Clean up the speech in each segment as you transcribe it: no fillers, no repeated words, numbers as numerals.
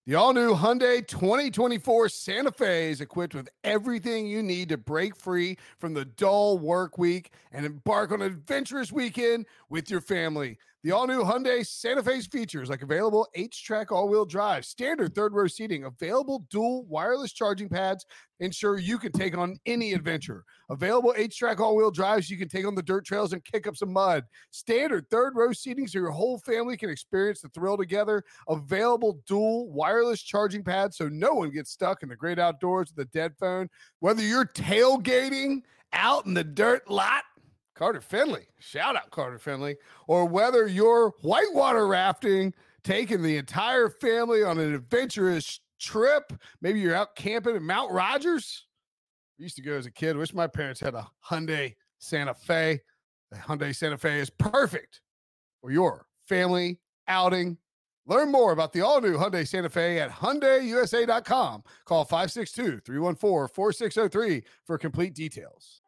The all-new Hyundai 2024 Santa Fe is equipped with everything you need to break free from the dull work week and embark on an adventurous weekend with your family. The all-new Hyundai Santa Fe's features like available H-Track all-wheel drive, standard third-row seating, available dual wireless charging pads, ensure you can take on any adventure. Available H-Track all-wheel drives, you can take on the dirt trails and kick up some mud. Standard third-row seating so your whole family can experience the thrill together. Available dual wireless charging pads so no one gets stuck in the great outdoors with a dead phone. Whether you're tailgating out in the dirt lot, Carter Finley, shout out Carter Finley, or whether you're whitewater rafting, taking the entire family on an adventurous trip, maybe you're out camping in Mount Rogers. I used to go as a kid. Wish my parents had a Hyundai Santa Fe. The Hyundai Santa Fe is perfect for your family outing. Learn more about the all-new Hyundai Santa Fe at HyundaiUSA.com. Call 562-314-4603 for complete details.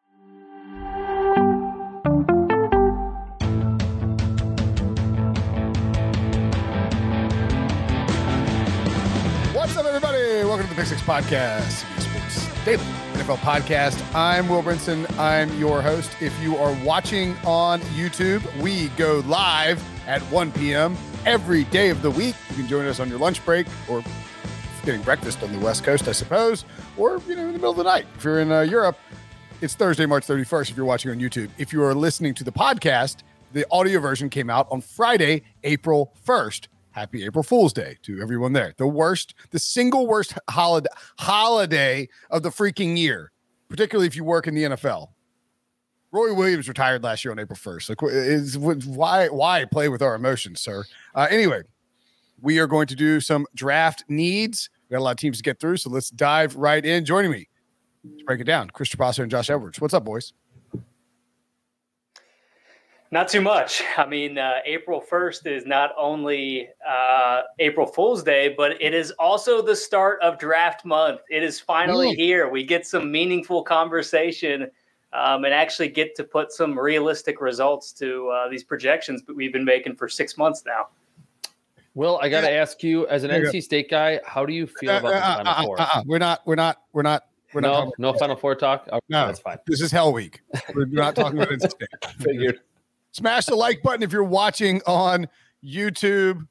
What's up, everybody? Welcome to the Pick Six Podcast, CBS Sports Daily NFL Podcast. I'm Will Brinson. I'm your host. If you are watching on YouTube, we go live at 1 p.m. every day of the week. You can join us on your lunch break or getting breakfast on the West Coast, I suppose, or in the middle of the night. If you're in Europe, it's Thursday, March 31st if you're watching on YouTube. If you are listening to the podcast, the audio version came out on Friday, April 1st. Happy April Fool's Day to everyone there. The single worst holiday of the freaking year, particularly if you work in the NFL. Roy Williams retired last year on April 1st. Why play with our emotions, sir? Anyway, we are going to do some draft needs. We got a lot of teams to get through, so let's dive right in. Joining me to break it down, Chris Trapasso and Josh Edwards. What's up, boys? Not too much. I mean, April 1st is not only April Fool's Day, but it is also the start of draft month. It is finally here. We get some meaningful conversation and actually get to put some realistic results to these projections that we've been making for 6 months now. Will, I got to ask you, as an NC State guy, how do you feel about the Final Four? We're not. No Final Four talk? Okay, no, that's fine. This is Hell Week. We're not talking about NC State. Figured. Smash the like button if you're watching on YouTube.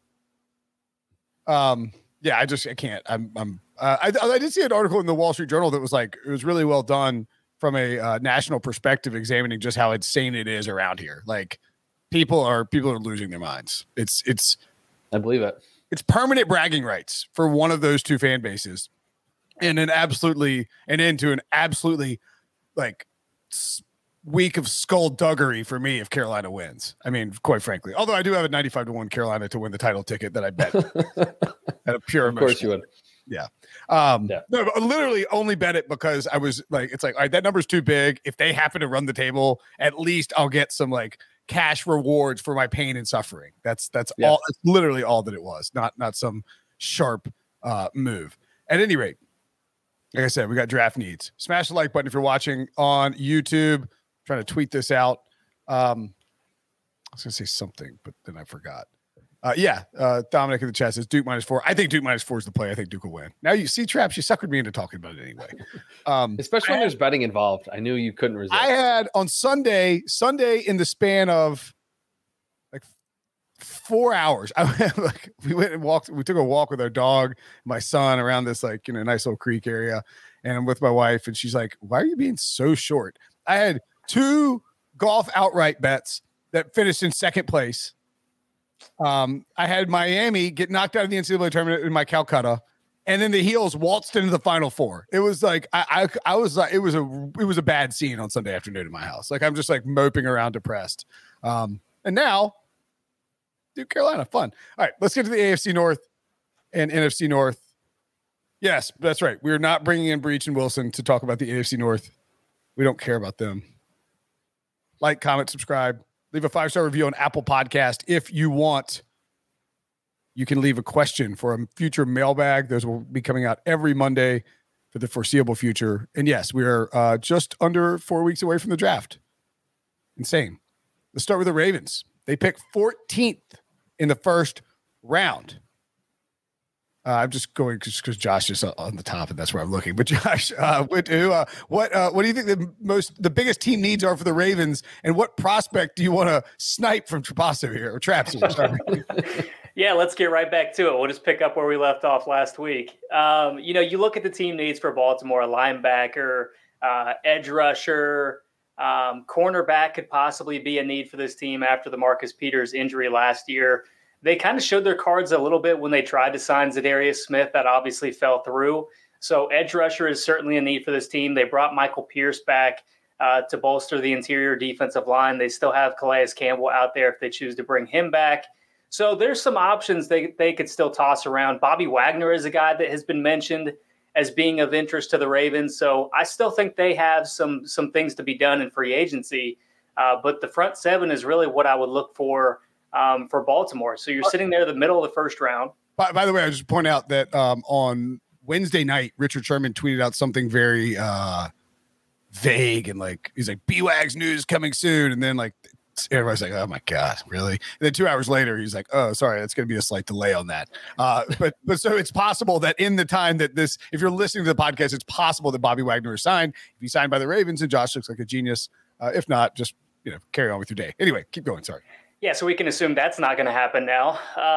I can't. I did see an article in the Wall Street Journal that was like, it was really well done from a national perspective, examining just how insane it is around here. Like people are losing their minds. It's I believe it. It's permanent bragging rights for one of those two fan bases, and an end to an absolutely like week of skullduggery for me if Carolina wins. I mean, quite frankly, although I do have a 95-1 Carolina to win the title ticket that I bet at a pure emotion. Of course you would. Yeah. No, but I literally only bet it because I was like, it's like, all right, that number's too big. If they happen to run the table, at least I'll get some like cash rewards for my pain and suffering. That's all. It's literally all that it was. Not some sharp move. At any rate, like I said, we got draft needs. Smash the like button if you're watching on YouTube. Trying to tweet this out. I was going to say something, but then I forgot. Dominic in the chat says Duke -4. I think Duke -4 is the play. I think Duke will win. Now you see, Traps, you suckered me into talking about it anyway. Especially when there's betting involved. I knew you couldn't resist. I had on Sunday in the span of like 4 hours, we went and walked. We took a walk with our dog, my son, around this nice little creek area, and I'm with my wife, and she's like, "Why are you being so short?" I had 2 golf outright bets that finished in second place. I had Miami get knocked out of the NCAA tournament in my Calcutta, and then the Heels waltzed into the Final Four. It was like I was like it was a bad scene on Sunday afternoon in my house. Like I'm just like moping around depressed. And now, Duke Carolina, fun. All right, let's get to the AFC North and NFC North. Yes, that's right. We're not bringing in Breach and Wilson to talk about the AFC North. We don't care about them. Like, comment, subscribe. Leave a 5-star review on Apple Podcast. If you want, you can leave a question for a future mailbag. Those will be coming out every Monday for the foreseeable future. And yes, we are just under 4 weeks away from the draft. Insane. Let's start with the Ravens. They pick 14th in the first round. I'm just going because Josh is on the top, and that's where I'm looking. But Josh, what do you think the biggest team needs are for the Ravens, and what prospect do you want to snipe from Trapasso here or Traps? Sorry. Yeah, let's get right back to it. We'll just pick up where we left off last week. You look at the team needs for Baltimore: a linebacker, edge rusher. Cornerback could possibly be a need for this team after the Marcus Peters injury last year. They kind of showed their cards a little bit when they tried to sign Zadarius Smith. That obviously fell through. So edge rusher is certainly a need for this team. They brought Michael Pierce back to bolster the interior defensive line. They still have Calais Campbell out there if they choose to bring him back. So there's some options they could still toss around. Bobby Wagner is a guy that has been mentioned as being of interest to the Ravens. So I still think they have some things to be done in free agency. But the front seven is really what I would look for Baltimore. So you're sitting there in the middle of the first round. By the way, I just point out that on Wednesday night, Richard Sherman tweeted out something very vague and he's like, B-Wags news coming soon. And then everybody's like, oh my God, really? And then 2 hours later, he's like, oh, sorry, that's going to be a slight delay on that. But so it's possible that in the time that if you're listening to the podcast, it's possible that Bobby Wagner is signed. If he's signed by the Ravens, and Josh looks like a genius. If not, just carry on with your day. Anyway, keep going. Sorry. Yeah, so we can assume that's not going to happen now.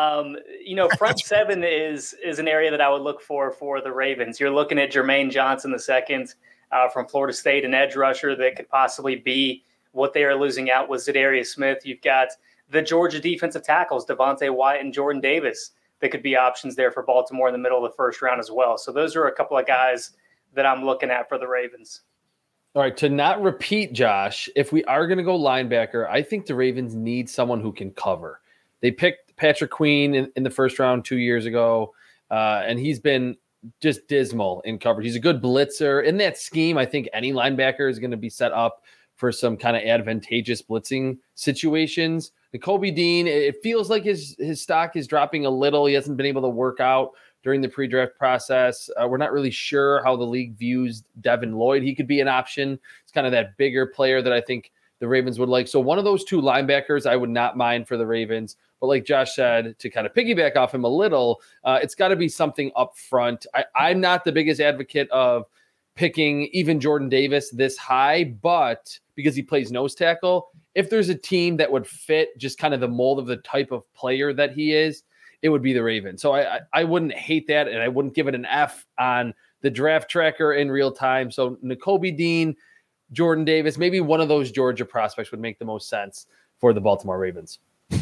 Front seven is an area that I would look for the Ravens. You're looking at Jermaine Johnson II from Florida State, an edge rusher that could possibly be what they are losing out with Zadarius Smith. You've got the Georgia defensive tackles, Devontae Wyatt and Jordan Davis, that could be options there for Baltimore in the middle of the first round as well. So those are a couple of guys that I'm looking at for the Ravens. All right, to not repeat, Josh, if we are going to go linebacker, I think the Ravens need someone who can cover. They picked Patrick Queen in the first round 2 years ago, and he's been just dismal in coverage. He's a good blitzer. In that scheme, I think any linebacker is going to be set up for some kind of advantageous blitzing situations. Nakobe Dean, it feels like his stock is dropping a little. He hasn't been able to work out during the pre-draft process. We're not really sure how the league views Devin Lloyd. He could be an option. It's kind of that bigger player that I think the Ravens would like. So one of those two linebackers I would not mind for the Ravens. But like Josh said, to kind of piggyback off him a little, it's got to be something up front. I'm not the biggest advocate of picking even Jordan Davis this high, but because he plays nose tackle, if there's a team that would fit just kind of the mold of the type of player that he is, it would be the Ravens. So I wouldn't hate that, and I wouldn't give it an F on the draft tracker in real time. So Nakobe Dean, Jordan Davis, maybe one of those Georgia prospects would make the most sense for the Baltimore Ravens.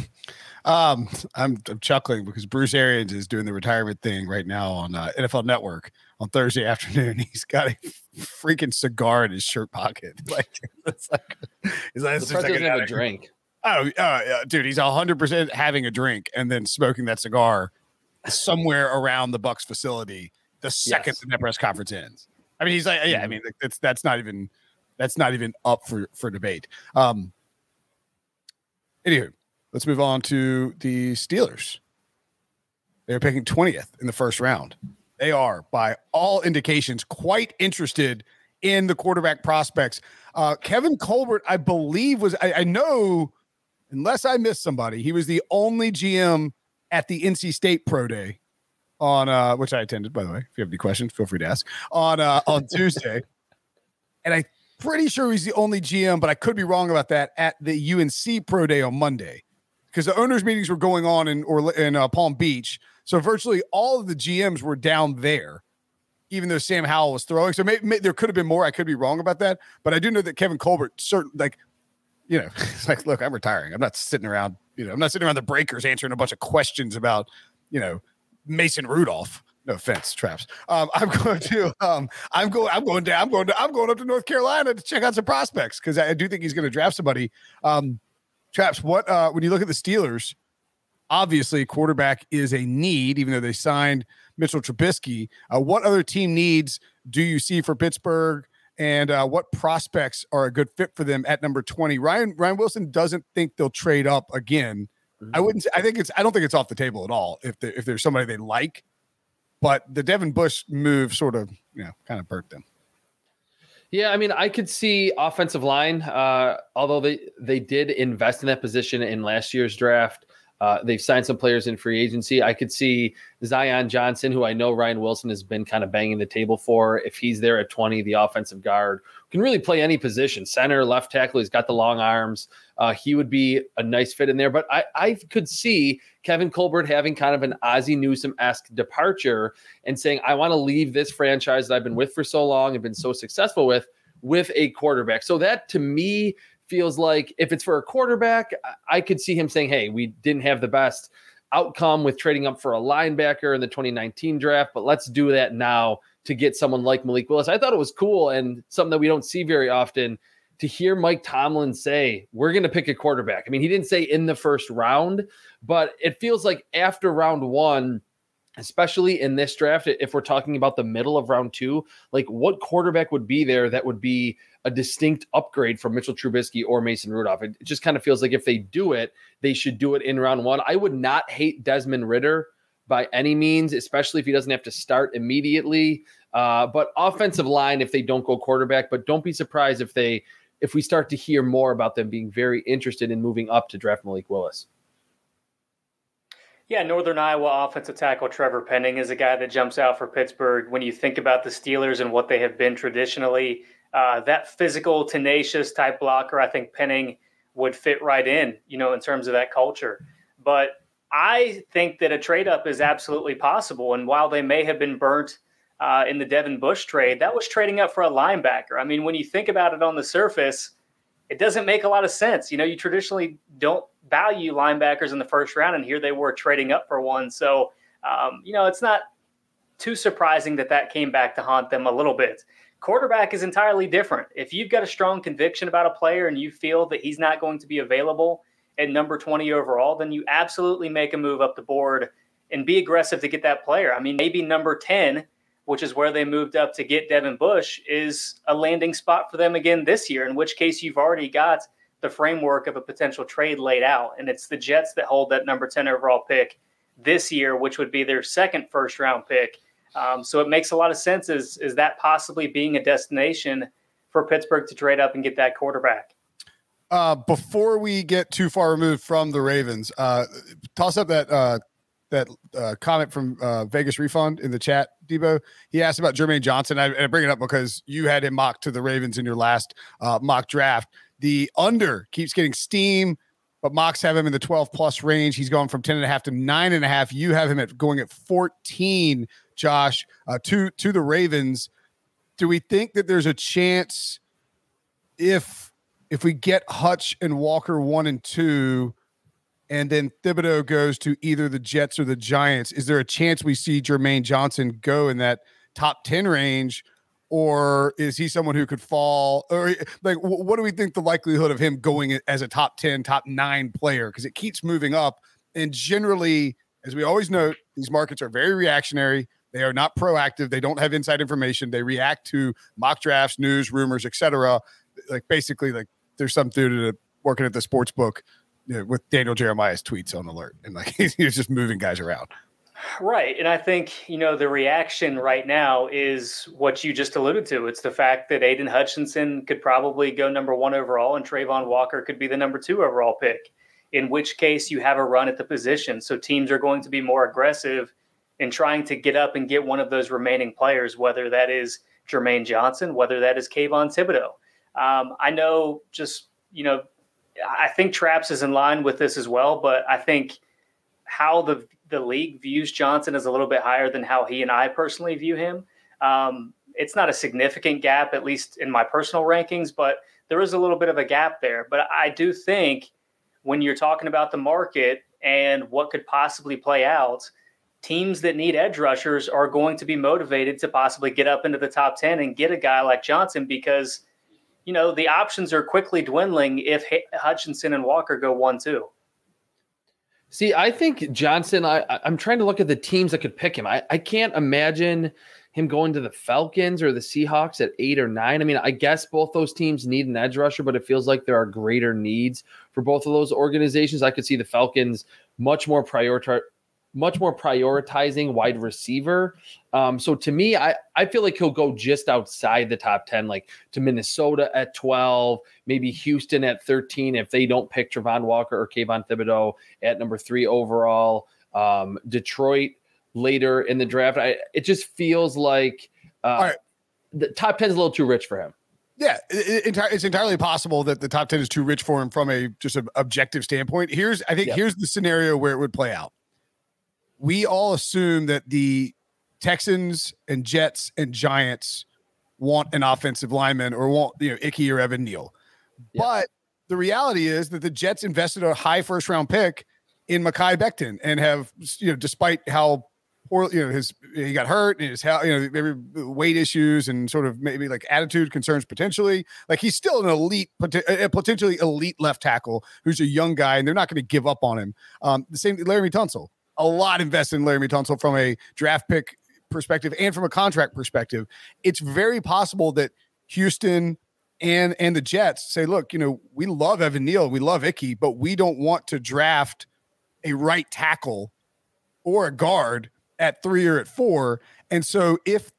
I'm chuckling because Bruce Arians is doing the retirement thing right now on NFL Network on Thursday afternoon. He's got a freaking cigar in his shirt pocket. He's like, doesn't have a drink. Oh, dude, he's 100% having a drink and then smoking that cigar somewhere around the Bucs facility the second the press conference ends. I mean, he's like, yeah, I mean, that's not even up for debate. Anywho, let's move on to the Steelers. They're picking 20th in the first round. They are, by all indications, quite interested in the quarterback prospects. Kevin Colbert, I believe, I know, unless I missed somebody, he was the only GM at the NC State Pro Day on which I attended, by the way. If you have any questions, feel free to ask on Tuesday. And I'm pretty sure he's the only GM, but I could be wrong about that, at the UNC Pro Day on Monday, because the owners' meetings were going on in Palm Beach. So virtually all of the GMs were down there, even though Sam Howell was throwing. So maybe there could have been more. I could be wrong about that. But I do know that Kevin Colbert, it's like, look, I'm retiring. I'm not sitting around, I'm not sitting around the breakers answering a bunch of questions about, Mason Rudolph. No offense, Traps. I'm going up to North Carolina to check out some prospects because I do think he's going to draft somebody. Traps, what when you look at the Steelers, obviously quarterback is a need, even though they signed Mitchell Trubisky. What other team needs do you see for Pittsburgh, and what prospects are a good fit for them at number 20? Ryan Wilson doesn't think they'll trade up again. Mm-hmm. I don't think it's off the table at all if there's somebody they like. But the Devin Bush move sort of, kind of burnt them. Yeah, I mean, I could see offensive line, although they did invest in that position in last year's draft. They've signed some players in free agency. I could see Zion Johnson, who I know Ryan Wilson has been kind of banging the table for. If he's there at 20, the offensive guard can really play any position, center, left tackle. He's got the long arms. He would be a nice fit in there. But I could see Kevin Colbert having kind of an Ozzie Newsome-esque departure and saying, I want to leave this franchise that I've been with for so long and been so successful with a quarterback. So that, to me, feels like if it's for a quarterback, I could see him saying, hey, we didn't have the best outcome with trading up for a linebacker in the 2019 draft, but let's do that now to get someone like Malik Willis. I thought it was cool and something that we don't see very often to hear Mike Tomlin say, we're going to pick a quarterback. I mean, he didn't say in the first round, but it feels like after round one, especially in this draft, if we're talking about the middle of round two, like what quarterback would be there that would be a distinct upgrade from Mitchell Trubisky or Mason Rudolph? It just kind of feels like if they do it, they should do it in round one. I would not hate Desmond Ridder by any means, especially if he doesn't have to start immediately. But offensive line, if they don't go quarterback, but don't be surprised if we start to hear more about them being very interested in moving up to draft Malik Willis. Yeah, Northern Iowa offensive tackle Trevor Penning is a guy that jumps out for Pittsburgh. When you think about the Steelers and what they have been traditionally, that physical, tenacious type blocker, I think Penning would fit right in, in terms of that culture. But I think that a trade-up is absolutely possible. And while they may have been burnt in the Devin Bush trade, that was trading up for a linebacker. I mean, when you think about it on the surface, it doesn't make a lot of sense. You traditionally don't value linebackers in the first round, and here they were trading up for one. So, it's not too surprising that came back to haunt them a little bit. Quarterback is entirely different. If you've got a strong conviction about a player and you feel that he's not going to be available at number 20 overall, then you absolutely make a move up the board and be aggressive to get that player. I mean, maybe number 10, which is where they moved up to get Devin Bush, is a landing spot for them again this year, in which case you've already got the framework of a potential trade laid out. And it's the Jets that hold that number 10 overall pick this year, which would be their second first-round pick. So it makes a lot of sense is that possibly being a destination for Pittsburgh to trade up and get that quarterback. Before we get too far removed from the Ravens, toss up that comment from Vegas Refund in the chat, Debo. He asked about Jermaine Johnson. I bring it up because you had him mocked to the Ravens in your last mock draft. The under keeps getting steam, but mocks have him in the 12+ range. He's going from 10.5 to 9.5. You have him going at 14, Josh, to the Ravens. Do we think that there's a chance if we get Hutch and Walker 1 and 2, and then Thibodeau goes to either the Jets or the Giants, is there a chance we see Jermaine Johnson go in that top 10 range? Or is he someone who could fall? Or like, what do we think the likelihood of him going as a top 10, top 9 player? Because it keeps moving up. And generally, as we always note, these markets are very reactionary. They are not proactive. They don't have inside information. They react to mock drafts, news, rumors, etc. Like basically, like there's some dude working at the sports book with Daniel Jeremiah's tweets on alert, and like he's just moving guys around. Right. And I think, the reaction right now is what you just alluded to. It's the fact that Aiden Hutchinson could probably go number 1 overall and Trayvon Walker could be the number 2 overall pick, in which case you have a run at the position. So teams are going to be more aggressive in trying to get up and get one of those remaining players, whether that is Jermaine Johnson, whether that is Kayvon Thibodeau. I know I think Traps is in line with this as well, but I think how the league views Johnson is a little bit higher than how he and I personally view him. It's not a significant gap, at least in my personal rankings, but there is a little bit of a gap there. But I do think when you're talking about the market and what could possibly play out, teams that need edge rushers are going to be motivated to possibly get up into the top 10 and get a guy like Johnson because, the options are quickly dwindling if Hutchinson and Walker go 1-2. See, I think Johnson, I'm trying to look at the teams that could pick him. I can't imagine him going to the Falcons or the Seahawks at 8 or 9. I mean, I guess both those teams need an edge rusher, but it feels like there are greater needs for both of those organizations. I could see the Falcons much more much more prioritizing wide receiver. So to me, I feel like he'll go just outside the top 10, like to Minnesota at 12, maybe Houston at 13 if they don't pick Travon Walker or Kayvon Thibodeau at number 3 overall. Detroit later in the draft. It just feels like the top 10 is a little too rich for him. Yeah, it's entirely possible that the top 10 is too rich for him from an objective standpoint. Here's the scenario where it would play out. We all assume that the Texans and Jets and Giants want an offensive lineman or want, Ickey or Evan Neal. Yeah. But the reality is that the Jets invested a high first round pick in Mekhi Becton and have, despite how poor, he got hurt and his maybe weight issues and sort of maybe like attitude concerns potentially. Like he's still a potentially elite left tackle who's a young guy, and they're not going to give up on him. The same Laramie Tunsil. A lot invested in Laramie Tunsil from a draft pick perspective and from a contract perspective. It's very possible that Houston and the Jets say, look, we love Evan Neal, we love Ickey, but we don't want to draft a right tackle or a guard at 3 or at 4. And so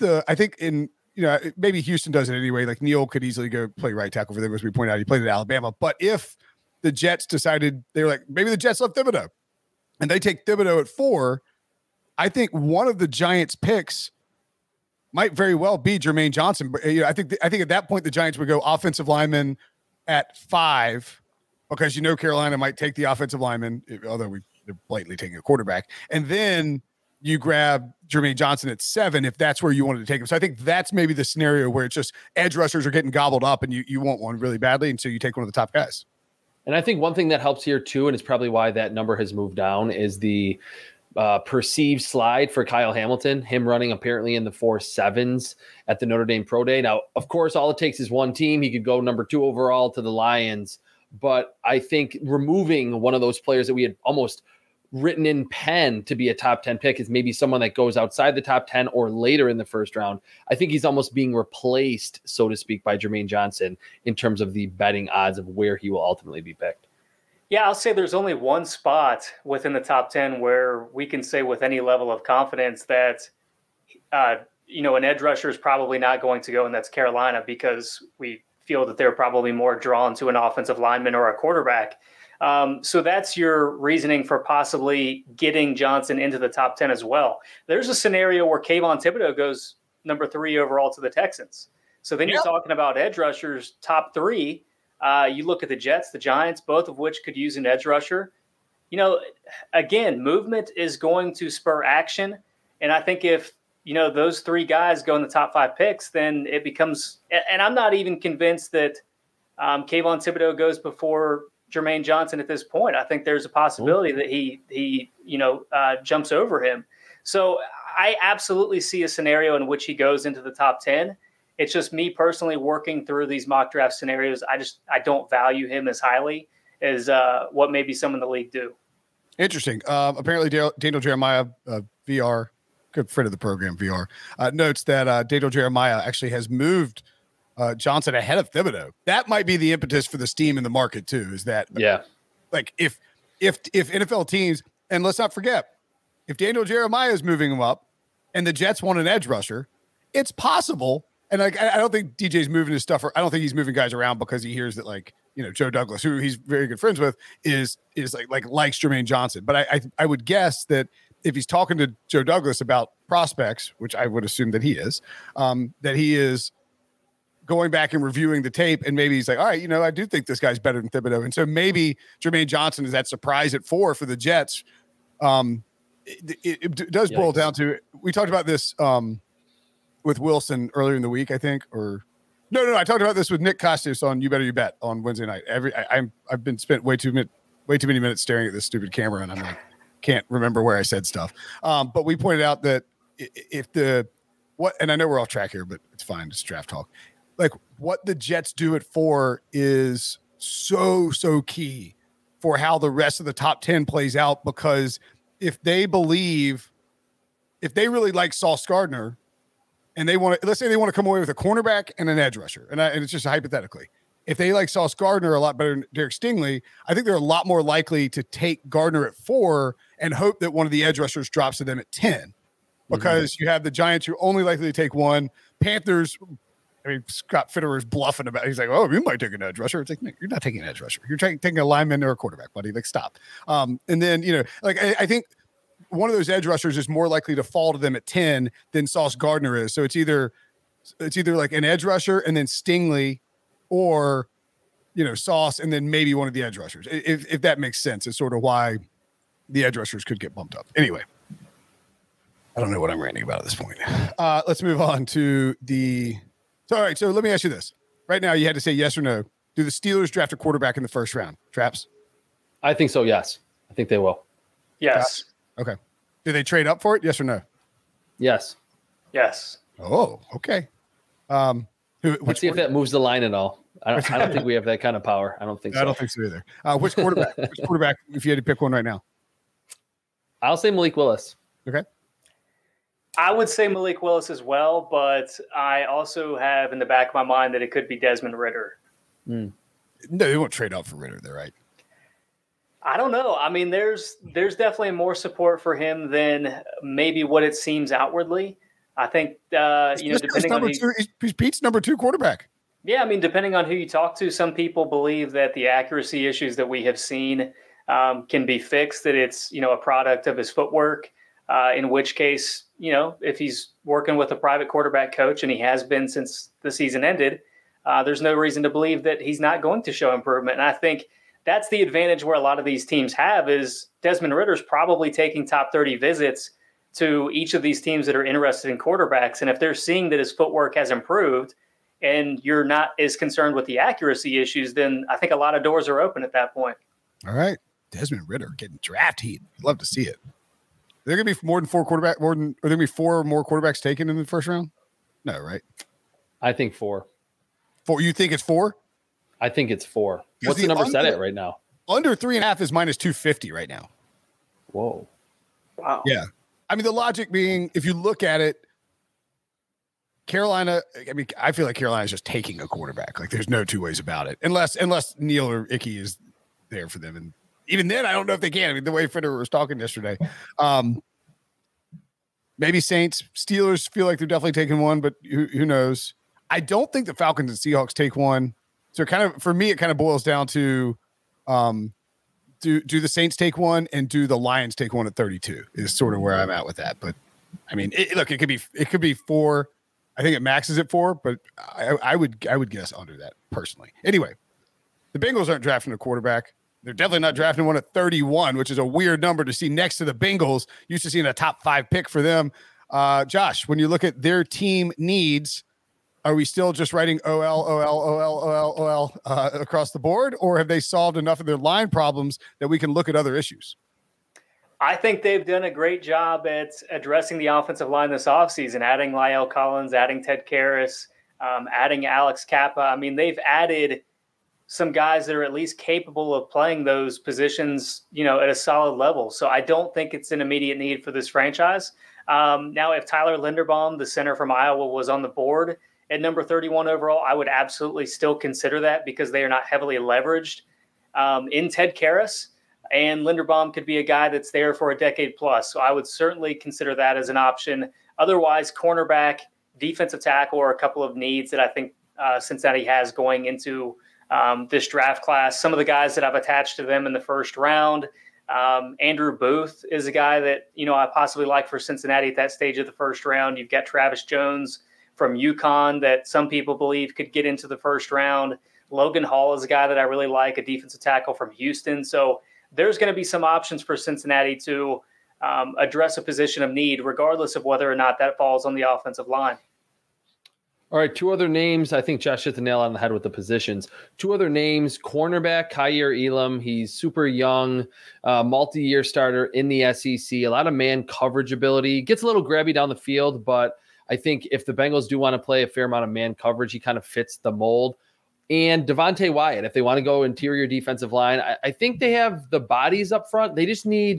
maybe Houston does it anyway. Like Neal could easily go play right tackle for them, as we pointed out. He played at Alabama. But if the Jets decided they were like, maybe the Jets love Thibodeau, and they take Thibodeau at 4, I think one of the Giants' picks might very well be Jermaine Johnson. But I think at that point the Giants would go offensive lineman at 5, because Carolina might take the offensive lineman, although they're blatantly taking a quarterback, and then you grab Jermaine Johnson at 7 if that's where you wanted to take him. So I think that's maybe the scenario where it's just edge rushers are getting gobbled up, and you want one really badly, and so you take one of the top guys. And I think one thing that helps here too, and it's probably why that number has moved down, is the perceived slide for Kyle Hamilton, him running apparently in the 4.7s at the Notre Dame Pro Day. Now, of course, all it takes is one team. He could go number 2 overall to the Lions, but I think removing one of those players that we had almost written in pen to be a top 10 pick is maybe someone that goes outside the top 10 or later in the first round. I think he's almost being replaced, so to speak, by Jermaine Johnson in terms of the betting odds of where he will ultimately be picked. Yeah, I'll say there's only one spot within the top 10 where we can say with any level of confidence that, an edge rusher is probably not going to go, and that's Carolina, because we feel that they're probably more drawn to an offensive lineman or a quarterback. So that's your reasoning for possibly getting Johnson into the top 10 as well. There's a scenario where Kayvon Thibodeau goes number 3 overall to the Texans. So then you're talking about edge rushers, top 3. You look at the Jets, the Giants, both of which could use an edge rusher. Again, movement is going to spur action. And I think if, those 3 guys go in the top 5 picks, then it becomes, and I'm not even convinced that Kayvon Thibodeau goes before Jermaine Johnson at this point. I think there's a possibility that he jumps over him. So I absolutely see a scenario in which he goes into the top 10. It's just me personally working through these mock draft scenarios. I don't value him as highly as what maybe some in the league do. Interesting. Apparently Daniel Jeremiah, VR, good friend of the program, VR, notes that Daniel Jeremiah actually has moved Johnson ahead of Thibodeau. That might be the impetus for the steam in the market too, is that, like if NFL teams, and let's not forget, if Daniel Jeremiah is moving him up and the Jets want an edge rusher, it's possible. And like, I don't think DJ's moving his stuff, or I don't think he's moving guys around because he hears that, like, Joe Douglas, who he's very good friends with, is likes Jermaine Johnson. But I would guess that if he's talking to Joe Douglas about prospects, which I would assume that he is, that he is going back and reviewing the tape, and maybe he's like, all right, I do think this guy's better than Thibodeau. And so maybe Jermaine Johnson is that surprise at 4 for the Jets. It does boil down to, we talked about this with Wilson earlier in the week, I think, or no, I talked about this with Nick Costas on You Better You Bet on Wednesday night. I've been spent way too many minutes staring at this stupid camera, and I'm like, can't remember where I said stuff. But we pointed out that and I know we're off track here, but it's fine. It's draft talk. Like, what the Jets do at 4 is so key for how the rest of the top 10 plays out, because if they really like Sauce Gardner and let's say they want to come away with a cornerback and an edge rusher, and it's just hypothetically, if they like Sauce Gardner a lot better than Derek Stingley, I think they're a lot more likely to take Gardner at 4 and hope that one of the edge rushers drops to them at 10. Because you have the Giants who are only likely to take one. Panthers, I mean, Scott Fitterer's bluffing about it. He's like, oh, you might take an edge rusher. It's like, no, you're not taking an edge rusher. You're taking a lineman or a quarterback, buddy. Like, stop. And then, I think one of those edge rushers is more likely to fall to them at 10 than Sauce Gardner is. So it's either like an edge rusher and then Stingley, or, Sauce and then maybe one of the edge rushers. If that makes sense, it's sort of why the edge rushers could get bumped up. Anyway. I don't know what I'm ranting about at this point. Let's move on to all right, so let me ask you this. Right now, you had to say yes or no. Do the Steelers draft a quarterback in the first round? Traps? I think so, yes. I think they will. Yes. Okay. Do they trade up for it? Yes or no? Yes. Yes. Oh, okay. Let's see if that moves the line at all. I don't think we have that kind of power. I don't think so. I don't think so either. Which quarterback? If you had to pick one right now? I'll say Malik Willis. Okay. I would say Malik Willis as well, but I also have in the back of my mind that it could be Desmond Ridder. No, they won't trade up for Ridder. They're right. I don't know. I mean, there's definitely more support for him than maybe what it seems outwardly. I think, depending on he's Pete's number 2 quarterback. Yeah, I mean, depending on who you talk to, some people believe that the accuracy issues that we have seen can be fixed, that it's, a product of his footwork, in which case, if he's working with a private quarterback coach, and he has been since the season ended, there's no reason to believe that he's not going to show improvement. And I think that's the advantage where a lot of these teams have is Desmond Ridder's probably taking top 30 visits to each of these teams that are interested in quarterbacks. And if they're seeing that his footwork has improved and you're not as concerned with the accuracy issues, then I think a lot of doors are open at that point. All right. Desmond Ridder getting draft heat. Love to see it. Are there going to be are there going to be 4 more quarterbacks taken in the first round? No, right? I think 4. 4? You think it's 4? I think it's 4. What's the number set at right now? Under 3.5 is minus 250 right now. Whoa. Wow. Yeah. I mean, the logic being, if you look at it, Carolina, I feel like Carolina is just taking a quarterback. Like, there's no two ways about it. Unless Neil or Icky is there for them. And even then, I don't know if they can. I mean, the way Fitterer was talking yesterday. Maybe Saints, Steelers feel like they're definitely taking one, but who knows? I don't think the Falcons and Seahawks take one. So for me, it kind of boils down to do the Saints take one and do the Lions take one at 32 is sort of where I'm at with that. But I mean, it could be 4. I think it maxes at 4, but I would guess under that personally. Anyway, the Bengals aren't drafting a quarterback. They're definitely not drafting one at 31, which is a weird number to see next to the Bengals. Used to seeing a top 5 pick for them. Josh, when you look at their team needs, are we still just writing OL across the board, or have they solved enough of their line problems that we can look at other issues? I think they've done a great job at addressing the offensive line this offseason, adding La'el Collins, adding Ted Karras, adding Alex Kappa. I mean, they've added some guys that are at least capable of playing those positions, at a solid level. So I don't think it's an immediate need for this franchise. Now, if Tyler Linderbaum, the center from Iowa, was on the board at number 31 overall, I would absolutely still consider that because they are not heavily leveraged in Ted Karras. And Linderbaum could be a guy that's there for a decade plus. So I would certainly consider that as an option. Otherwise, cornerback, defensive tackle are a couple of needs that I think Cincinnati has going into this draft class. Some of the guys that I've attached to them in the first round, Andrew Booth is a guy that, I possibly like for Cincinnati at that stage of the first round. You've got Travis Jones from UConn that some people believe could get into the first round. Logan Hall is a guy that I really like, a defensive tackle from Houston. So there's going to be some options for Cincinnati to address a position of need, regardless of whether or not that falls on the offensive line. All right, 2 other names. I think Josh hit the nail on the head with the positions. 2 other names, cornerback Kaiir Elam. He's super young, multi-year starter in the SEC. A lot of man coverage ability. Gets a little grabby down the field, but I think if the Bengals do want to play a fair amount of man coverage, he kind of fits the mold. And Devontae Wyatt, if they want to go interior defensive line, I think they have the bodies up front. They just need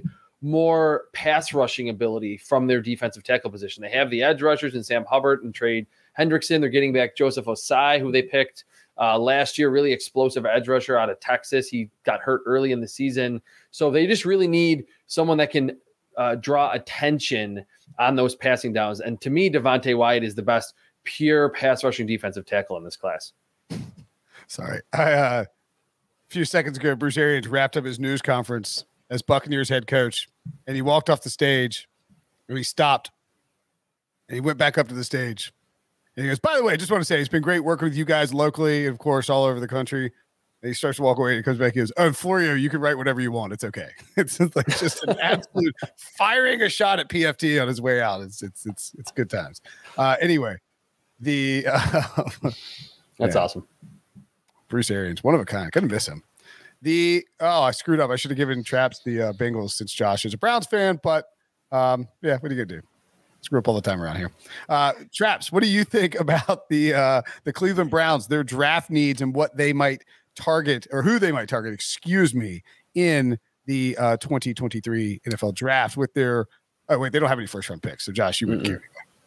more pass rushing ability from their defensive tackle position. They have the edge rushers and Sam Hubbard and Trey Hendrickson. They're getting back Joseph Osai, who they picked last year, really explosive edge rusher out of Texas. He got hurt early in the season. So they just really need someone that can draw attention on those passing downs. And to me, Devontae Wyatt is the best pure pass rushing defensive tackle in this class. Sorry. A few seconds ago, Bruce Arians wrapped up his news conference as Buccaneers head coach, and he walked off the stage, and he stopped, and he went back up to the stage. And he goes, by the way, I just want to say it's been great working with you guys locally, and of course, all over the country. And he starts to walk away, and he comes back, and he goes, oh, Florio, you can write whatever you want. It's okay. It's like just an absolute firing a shot at PFT on his way out. It's good times. Anyway, that's awesome. Bruce Arians, one of a kind. Couldn't miss him. I screwed up. I should have given Traps the Bengals since Josh is a Browns fan, but yeah, what are you gonna do? Screw up all the time around here. Traps, what do you think about the Cleveland Browns, their draft needs, and what they might target, or who they might target, in the 2023 NFL draft with their they don't have any first round picks. So Josh, you wouldn't care anyway.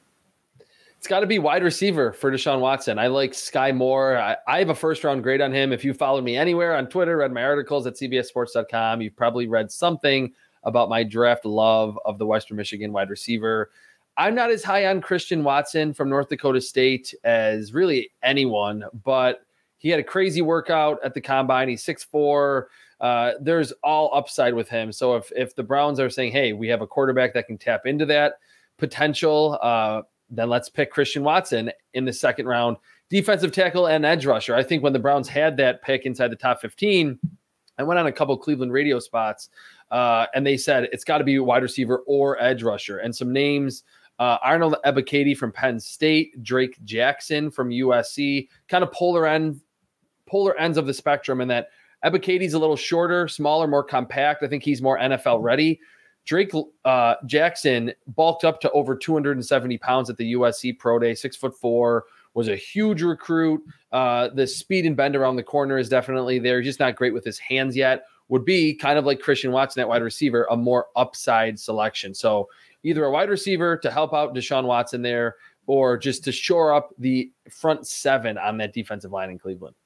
It's got to be wide receiver for Deshaun Watson. I like Sky Moore. I have a first-round grade on him. If you followed me anywhere on Twitter, read my articles at cbssports.com, you've probably read something about my draft love of the Western Michigan wide receiver. I'm not as high on Christian Watson from North Dakota State as really anyone, but he had a crazy workout at the combine. He's 6'4". There's all upside with him. So if the Browns are saying, hey, we have a quarterback that can tap into that potential, then let's pick Christian Watson in the second round, defensive tackle and edge rusher. I think when the Browns had that pick inside the top 15, I went on a couple Cleveland radio spots and they said it's got to be wide receiver or edge rusher. And some names, Arnold Ebiketie from Penn State, Drake Jackson from USC, kind of polar ends of the spectrum, in that Ebiketie's a little shorter, smaller, more compact. I think he's more NFL ready. Drake Jackson bulked up to over 270 pounds at the USC Pro Day, 6'4", was a huge recruit. The speed and bend around the corner is definitely there. He's just not great with his hands yet. Would be kind of like Christian Watson at wide receiver, a more upside selection. So either a wide receiver to help out Deshaun Watson there, or just to shore up the front seven on that defensive line in Cleveland.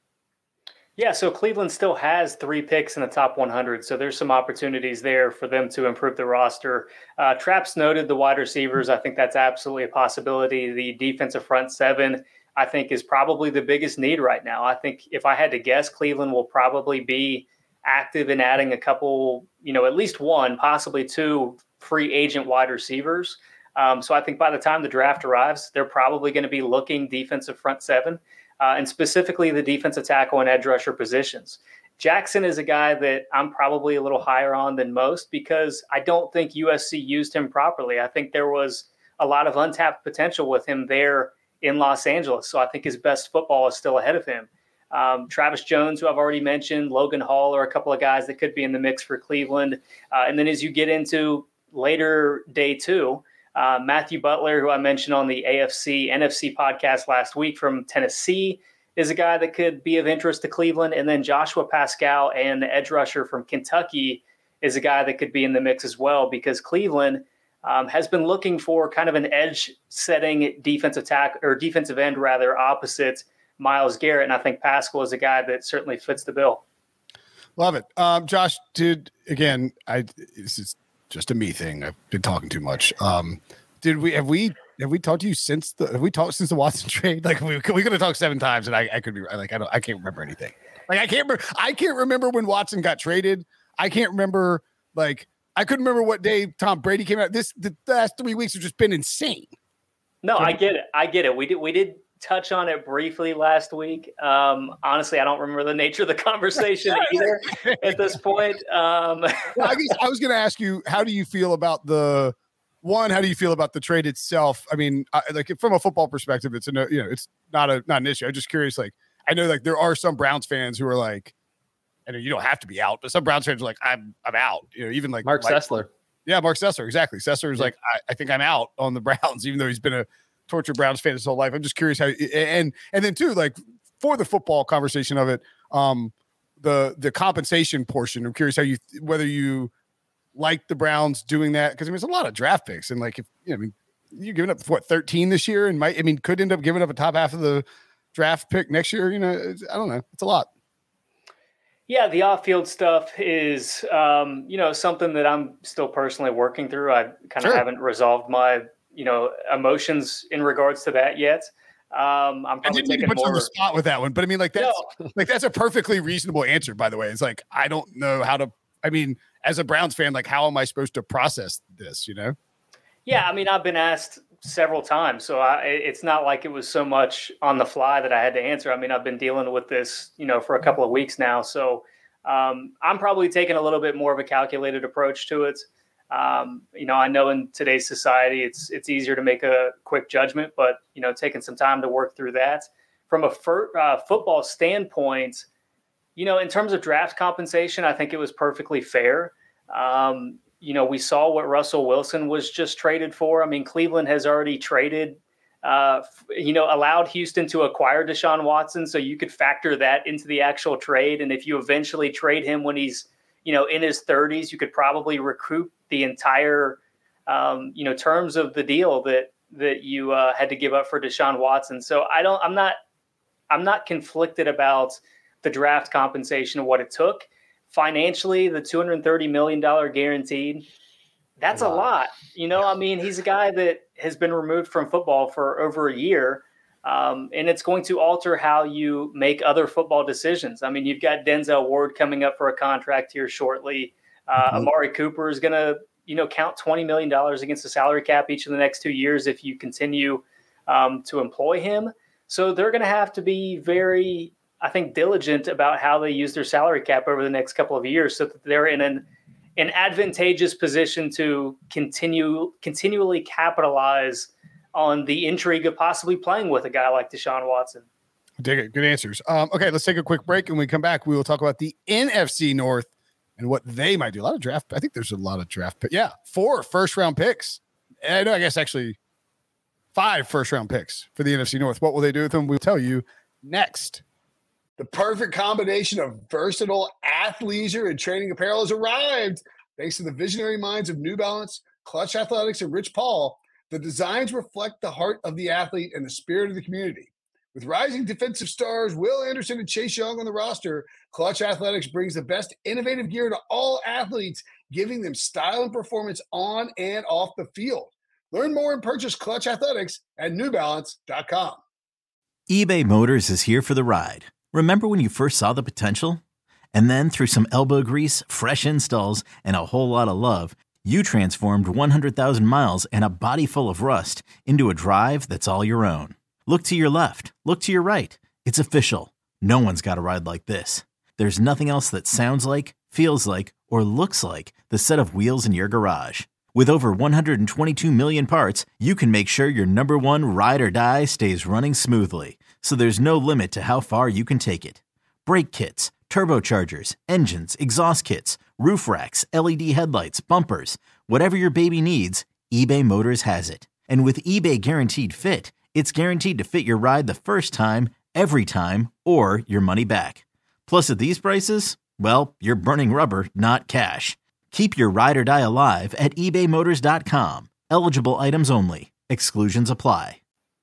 Yeah, so Cleveland still has 3 picks in the top 100, so there's some opportunities there for them to improve the roster. Traps noted the wide receivers. I think that's absolutely a possibility. The defensive front seven, I think, is probably the biggest need right now. I think if I had to guess, Cleveland will probably be active in adding a couple, at least one, possibly 2 free agent wide receivers. So I think by the time the draft arrives, they're probably going to be looking defensive front seven. And specifically the defensive tackle and edge rusher positions. Jackson is a guy that I'm probably a little higher on than most because I don't think USC used him properly. I think there was a lot of untapped potential with him there in Los Angeles. So I think his best football is still ahead of him. Travis Jones, who I've already mentioned, Logan Hall are a couple of guys that could be in the mix for Cleveland. And then as you get into later day 2, Matthew Butler, who I mentioned on the NFC podcast last week from Tennessee, is a guy that could be of interest to Cleveland. And then Joshua Pascal, and the edge rusher from Kentucky, is a guy that could be in the mix as well, because Cleveland has been looking for kind of an edge setting defensive end opposite Myles Garrett. And I think Pascal is a guy that certainly fits the bill. Love it. Josh, this is just a me thing. I've been talking too much. Have we talked to you since the Watson trade? Like we could have talked 7 times, and I could be like I can't remember anything. Like I can't remember when Watson got traded. I can't remember. Like I couldn't remember what day Tom Brady came out. The last 3 weeks have just been insane. No, I get it. We did touch on it briefly last week. Honestly, I don't remember the nature of the conversation either at this point. Well, I guess I was going to ask you, how do you feel about the trade itself? I mean, like from a football perspective, it's it's not an issue. I'm just curious. Like, I know like there are some Browns fans who are like, I know you don't have to be out, but some Browns fans are like, I'm out. Even like Mark Sessler. Yeah, Mark Sessler. Exactly. Sessler is like, I think I'm out on the Browns, even though he's been a tortured Browns fan his whole life. I'm just curious how, and then too, like for the football conversation of it, the compensation portion. I'm curious whether you like the Browns doing that? Because I mean, it's a lot of draft picks, and like if I mean, you're giving up 13 this year, and could end up giving up a top half of the draft pick next year. I don't know. It's a lot. Yeah, the off-field stuff is, something that I'm still personally working through. I kind of haven't resolved my, emotions in regards to that yet. I'm probably taking more on the spot with that one, but I mean, like that's a perfectly reasonable answer. By the way, it's like I don't know how to. I mean, as a Browns fan, like how am I supposed to process this? Yeah, I mean, I've been asked several times, so it's not like it was so much on the fly that I had to answer. I mean, I've been dealing with this, for a couple of weeks now, so I'm probably taking a little bit more of a calculated approach to it. I know in today's society, it's easier to make a quick judgment, but taking some time to work through that. From a football standpoint, in terms of draft compensation, I think it was perfectly fair. We saw what Russell Wilson was just traded for. I mean, Cleveland has already traded, allowed Houston to acquire Deshaun Watson. So you could factor that into the actual trade. And if you eventually trade him when he's, in his 30s, you could probably recoup the entire, terms of the deal that you had to give up for Deshaun Watson. So I'm not conflicted about the draft compensation and what it took. Financially, the $230 million guaranteed, that's a lot. I mean, he's a guy that has been removed from football for over a year, and it's going to alter how you make other football decisions. I mean, you've got Denzel Ward coming up for a contract here shortly. Amari Cooper is going to, count $20 million against the salary cap each of the next 2 years if you continue to employ him. So they're going to have to be very, I think, diligent about how they use their salary cap over the next couple of years so that they're in an advantageous position to continually capitalize on the intrigue of possibly playing with a guy like Deshaun Watson. Dig it. Good answers. Okay, let's take a quick break, and when we come back, we will talk about the NFC North and what they might do. A lot of draft. I think there's a lot of draft picks. Yeah, 4 first-round picks. I guess actually 5 first-round picks for the NFC North. What will they do with them? We'll tell you next. The perfect combination of versatile athleisure and training apparel has arrived. Thanks to the visionary minds of New Balance, Clutch Athletics, and Rich Paul, the designs reflect the heart of the athlete and the spirit of the community. With rising defensive stars Will Anderson and Chase Young on the roster, Clutch Athletics brings the best innovative gear to all athletes, giving them style and performance on and off the field. Learn more and purchase Clutch Athletics at newbalance.com. eBay Motors is here for the ride. Remember when you first saw the potential? And then through some elbow grease, fresh installs, and a whole lot of love, you transformed 100,000 miles and a body full of rust into a drive that's all your own. Look to your left. Look to your right. It's official. No one's got a ride like this. There's nothing else that sounds like, feels like, or looks like the set of wheels in your garage. With over 122 million parts, you can make sure your number one ride or die stays running smoothly. So there's no limit to how far you can take it. Brake kits, turbochargers, engines, exhaust kits, roof racks, LED headlights, bumpers, whatever your baby needs, eBay Motors has it. And with eBay Guaranteed Fit, it's guaranteed to fit your ride the first time, every time, or your money back. Plus at these prices, well, you're burning rubber, not cash. Keep your ride or die alive at ebaymotors.com. Eligible items only. Exclusions apply.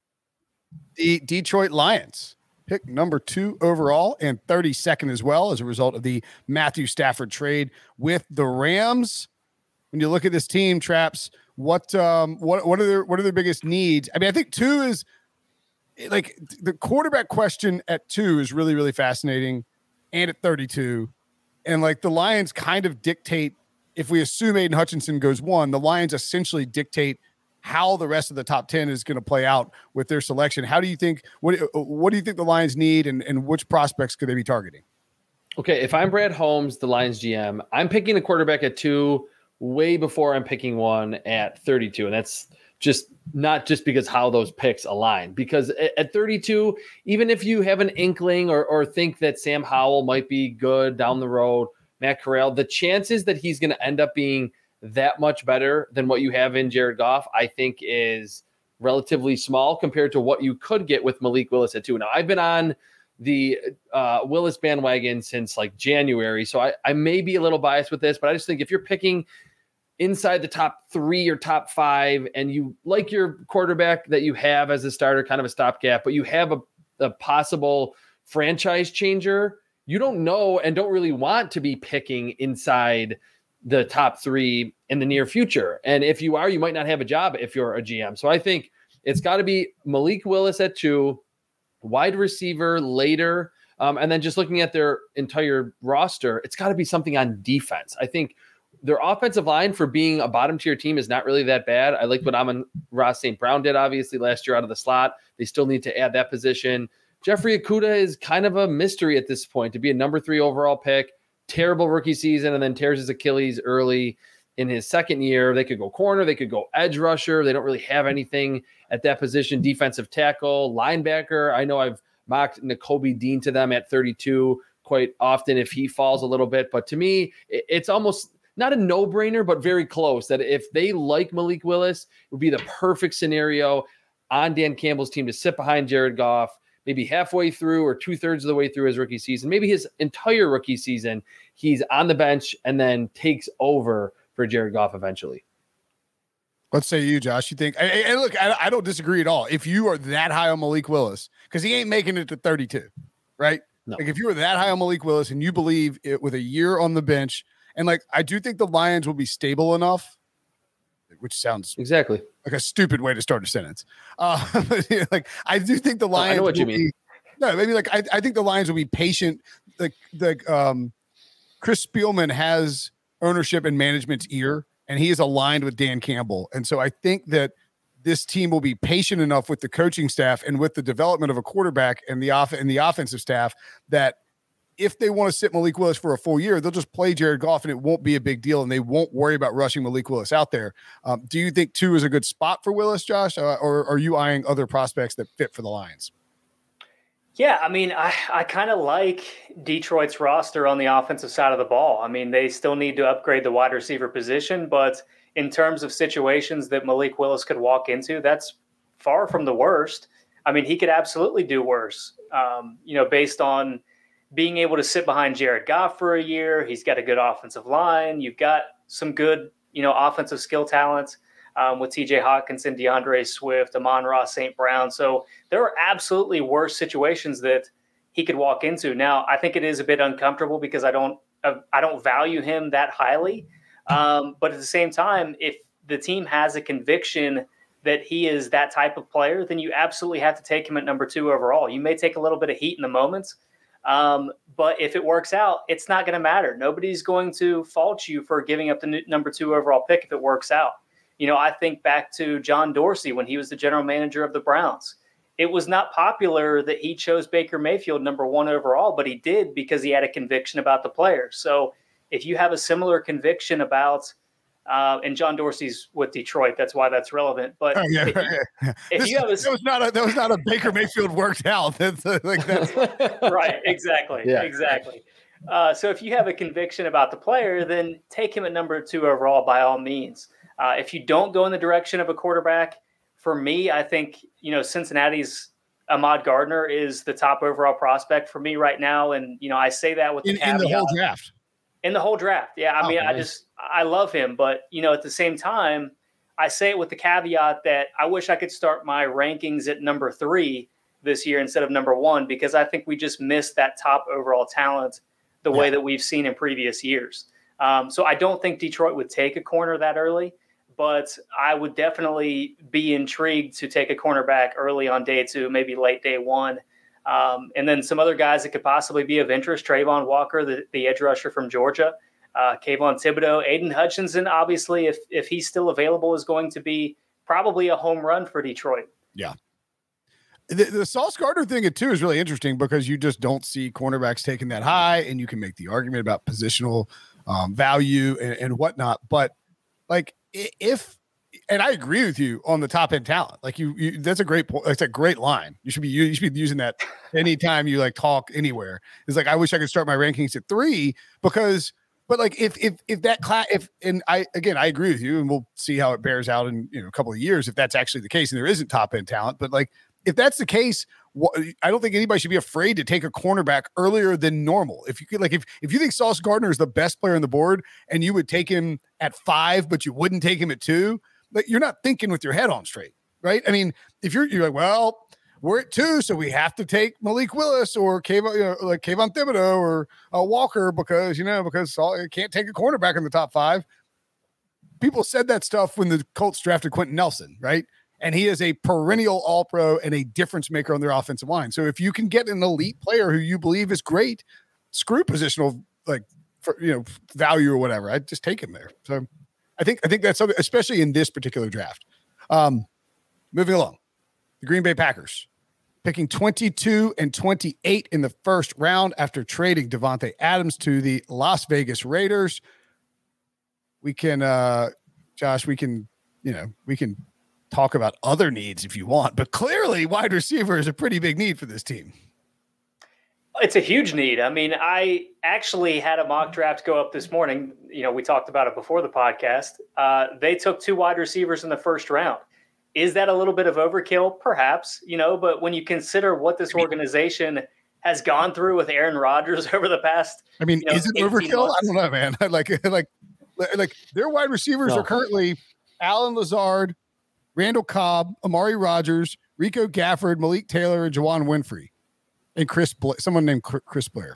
The Detroit Lions pick number 2 overall and 32nd as well as a result of the Matthew Stafford trade with the Rams. When you look at this team, Traps, what are their biggest needs? I mean, I think 2 is like the quarterback question at 2 is really, really fascinating, and at 32. And like the Lions kind of dictate, if we assume Aiden Hutchinson goes 1, the Lions essentially dictate how the rest of the top 10 is going to play out with their selection. How do you think, what do you think the Lions need, and which prospects could they be targeting? Okay, if I'm Brad Holmes, the Lions GM, I'm picking a quarterback at 2 way before I'm picking one at 32. And that's just not just because how those picks align, because at 32, even if you have an inkling or think that Sam Howell might be good down the road, Matt Corral, the chances that he's going to end up being that much better than what you have in Jared Goff, I think is relatively small compared to what you could get with Malik Willis at 2. Now, I've been on the Willis bandwagon since like January, so I may be a little biased with this, but I just think if you're picking inside the top 3 or top 5, and you like your quarterback that you have as a starter, kind of a stopgap, but you have a possible franchise changer, you don't know and don't really want to be picking inside the top 3 in the near future. And if you are, you might not have a job if you're a GM. So I think it's got to be Malik Willis at 2, wide receiver later. And then just looking at their entire roster, it's got to be something on defense. I think their offensive line for being a bottom tier team is not really that bad. I like what Amon-Ra St. Brown did, obviously, last year out of the slot. They still need to add that position. Jeffrey Okudah is kind of a mystery at this point to be a number 3 overall pick. Terrible rookie season, and then tears his Achilles early in his second year. They could go corner. They could go edge rusher. They don't really have anything at that position. Defensive tackle, linebacker. I know I've mocked Nakobe Dean to them at 32 quite often if he falls a little bit. But to me, it's almost not a no-brainer, but very close that if they like Malik Willis, it would be the perfect scenario on Dan Campbell's team to sit behind Jared Goff, maybe halfway through or 2/3 of the way through his rookie season, maybe his entire rookie season, he's on the bench and then takes over for Jared Goff eventually. Let's say you, Josh, you think, and look, I don't disagree at all. If you are that high on Malik Willis, because he ain't making it to 32, right? No. Like if you were that high on Malik Willis and you believe it with a year on the bench, and like, I do think the Lions will be stable enough, which sounds exactly like a stupid way to start a sentence. Like I do think the Lions. I know what you mean. No, maybe like I think the Lions will be patient. Like Chris Spielman has ownership and management's ear, and he is aligned with Dan Campbell, and so I think that this team will be patient enough with the coaching staff and with the development of a quarterback and the offensive staff that if they want to sit Malik Willis for a full year, they'll just play Jared Goff and it won't be a big deal and they won't worry about rushing Malik Willis out there. Do you think 2 is a good spot for Willis, Josh, or are you eyeing other prospects that fit for the Lions? Yeah, I mean, I kind of like Detroit's roster on the offensive side of the ball. I mean, they still need to upgrade the wide receiver position, but in terms of situations that Malik Willis could walk into, that's far from the worst. I mean, he could absolutely do worse, based on being able to sit behind Jared Goff for a year. He's got a good offensive line. You've got some good, offensive skill talent with TJ Hawkinson, DeAndre Swift, Amon-Ra St. Brown. So there are absolutely worse situations that he could walk into. Now, I think it is a bit uncomfortable because I don't value him that highly. But at the same time, if the team has a conviction that he is that type of player, then you absolutely have to take him at number 2 overall. You may take a little bit of heat in the moments, but if it works out, it's not going to matter. Nobody's going to fault you for giving up the number 2 overall pick if it works out. I think back to John Dorsey when he was the general manager of the Browns. It was not popular that he chose Baker Mayfield number 1 overall, but he did because he had a conviction about the player. So if you have a similar conviction about, and John Dorsey's with Detroit, that's why that's relevant. But that was not a Baker Mayfield worked out. That's right. Exactly. Yeah. Exactly. So if you have a conviction about the player, then take him at number 2 overall by all means. If you don't go in the direction of a quarterback, for me, I think, Cincinnati's Ahmad Gardner is the top overall prospect for me right now. And, I say that with the caveat. In the whole draft. In the whole draft. Yeah. I mean, nice. I love him, but at the same time, I say it with the caveat that I wish I could start my rankings at number 3 this year instead of number 1, because I think we just missed that top overall talent the way that we've seen in previous years. So I don't think Detroit would take a corner that early, but I would definitely be intrigued to take a cornerback early on day 2, maybe late day 1. And then some other guys that could possibly be of interest: Trayvon Walker, the edge rusher from Georgia, Kayvon Thibodeau, Aiden Hutchinson, obviously, if he's still available, is going to be probably a home run for Detroit. Yeah. The Sauce Gardner thing, too, is really interesting because you just don't see cornerbacks taken that high, and you can make the argument about positional value and whatnot. But, like, and I agree with you on the top end talent. Like you that's a great point. It's a great line. You should be using that anytime you talk anywhere. It's like, I wish I could start my rankings at 3 because, but like if that class, I agree with you, and we'll see how it bears out in a couple of years if that's actually the case and there isn't top end talent. But like if that's the case, I don't think anybody should be afraid to take a cornerback earlier than normal. If you could, like, if you think Sauce Gardner is the best player on the board and you would take him at 5, but you wouldn't take him at 2, like, you're not thinking with your head on straight, right? I mean, if you're like, well, we're at 2, so we have to take Malik Willis or like Kayvon Thibodeau or Walker because you can't take a cornerback in the top 5. People said that stuff when the Colts drafted Quentin Nelson, right? And he is a perennial all-pro and a difference maker on their offensive line. So if you can get an elite player who you believe is great, screw positional value or whatever. I just take him there. So I think that's something, especially in this particular draft. Moving along, the Green Bay Packers picking 22 and 28 in the first round after trading Davante Adams to the Las Vegas Raiders. We can, Josh, we can talk about other needs if you want, but clearly wide receiver is a pretty big need for this team. It's a huge need. I mean, I actually had a mock draft go up this morning. We talked about it before the podcast. They took 2 wide receivers in the first round. Is that a little bit of overkill? Perhaps, but when you consider what this organization has gone through with Aaron Rodgers over the past, is it overkill? Months. I don't know, man. like their wide receivers are currently Allen Lazard, Randall Cobb, Amari Rodgers, Rico Gafford, Malik Taylor, and Juwan Winfrey, and someone named Chris Blair.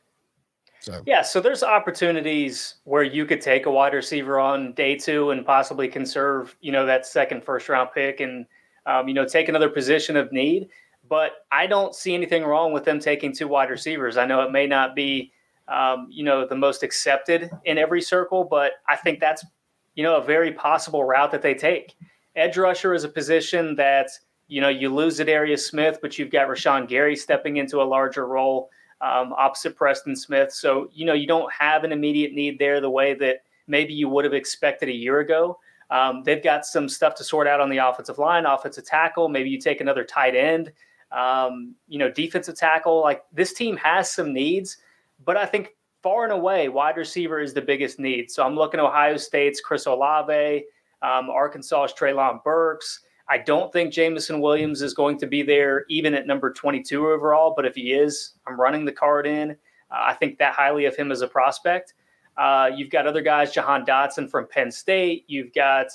So there's opportunities where you could take a wide receiver on day 2 and possibly conserve, that second first round pick and, take another position of need. But I don't see anything wrong with them taking 2 wide receivers. I know it may not be, the most accepted in every circle, but I think that's, a very possible route that they take. Edge rusher is a position that, you lose Darius Smith, but you've got Rashawn Gary stepping into a larger role opposite Preston Smith. So, you don't have an immediate need there the way that maybe you would have expected a year ago. They've got some stuff to sort out on the offensive line, offensive tackle. Maybe you take another tight end, defensive tackle. Like, this team has some needs, but I think far and away wide receiver is the biggest need. So I'm looking at Ohio State's Chris Olave, Arkansas's Treylon Burks. I don't think Jameson Williams is going to be there even at number 22 overall, but if he is, I'm running the card in. I think that highly of him as a prospect. You've got other guys, Jahan Dotson from Penn State. You've got,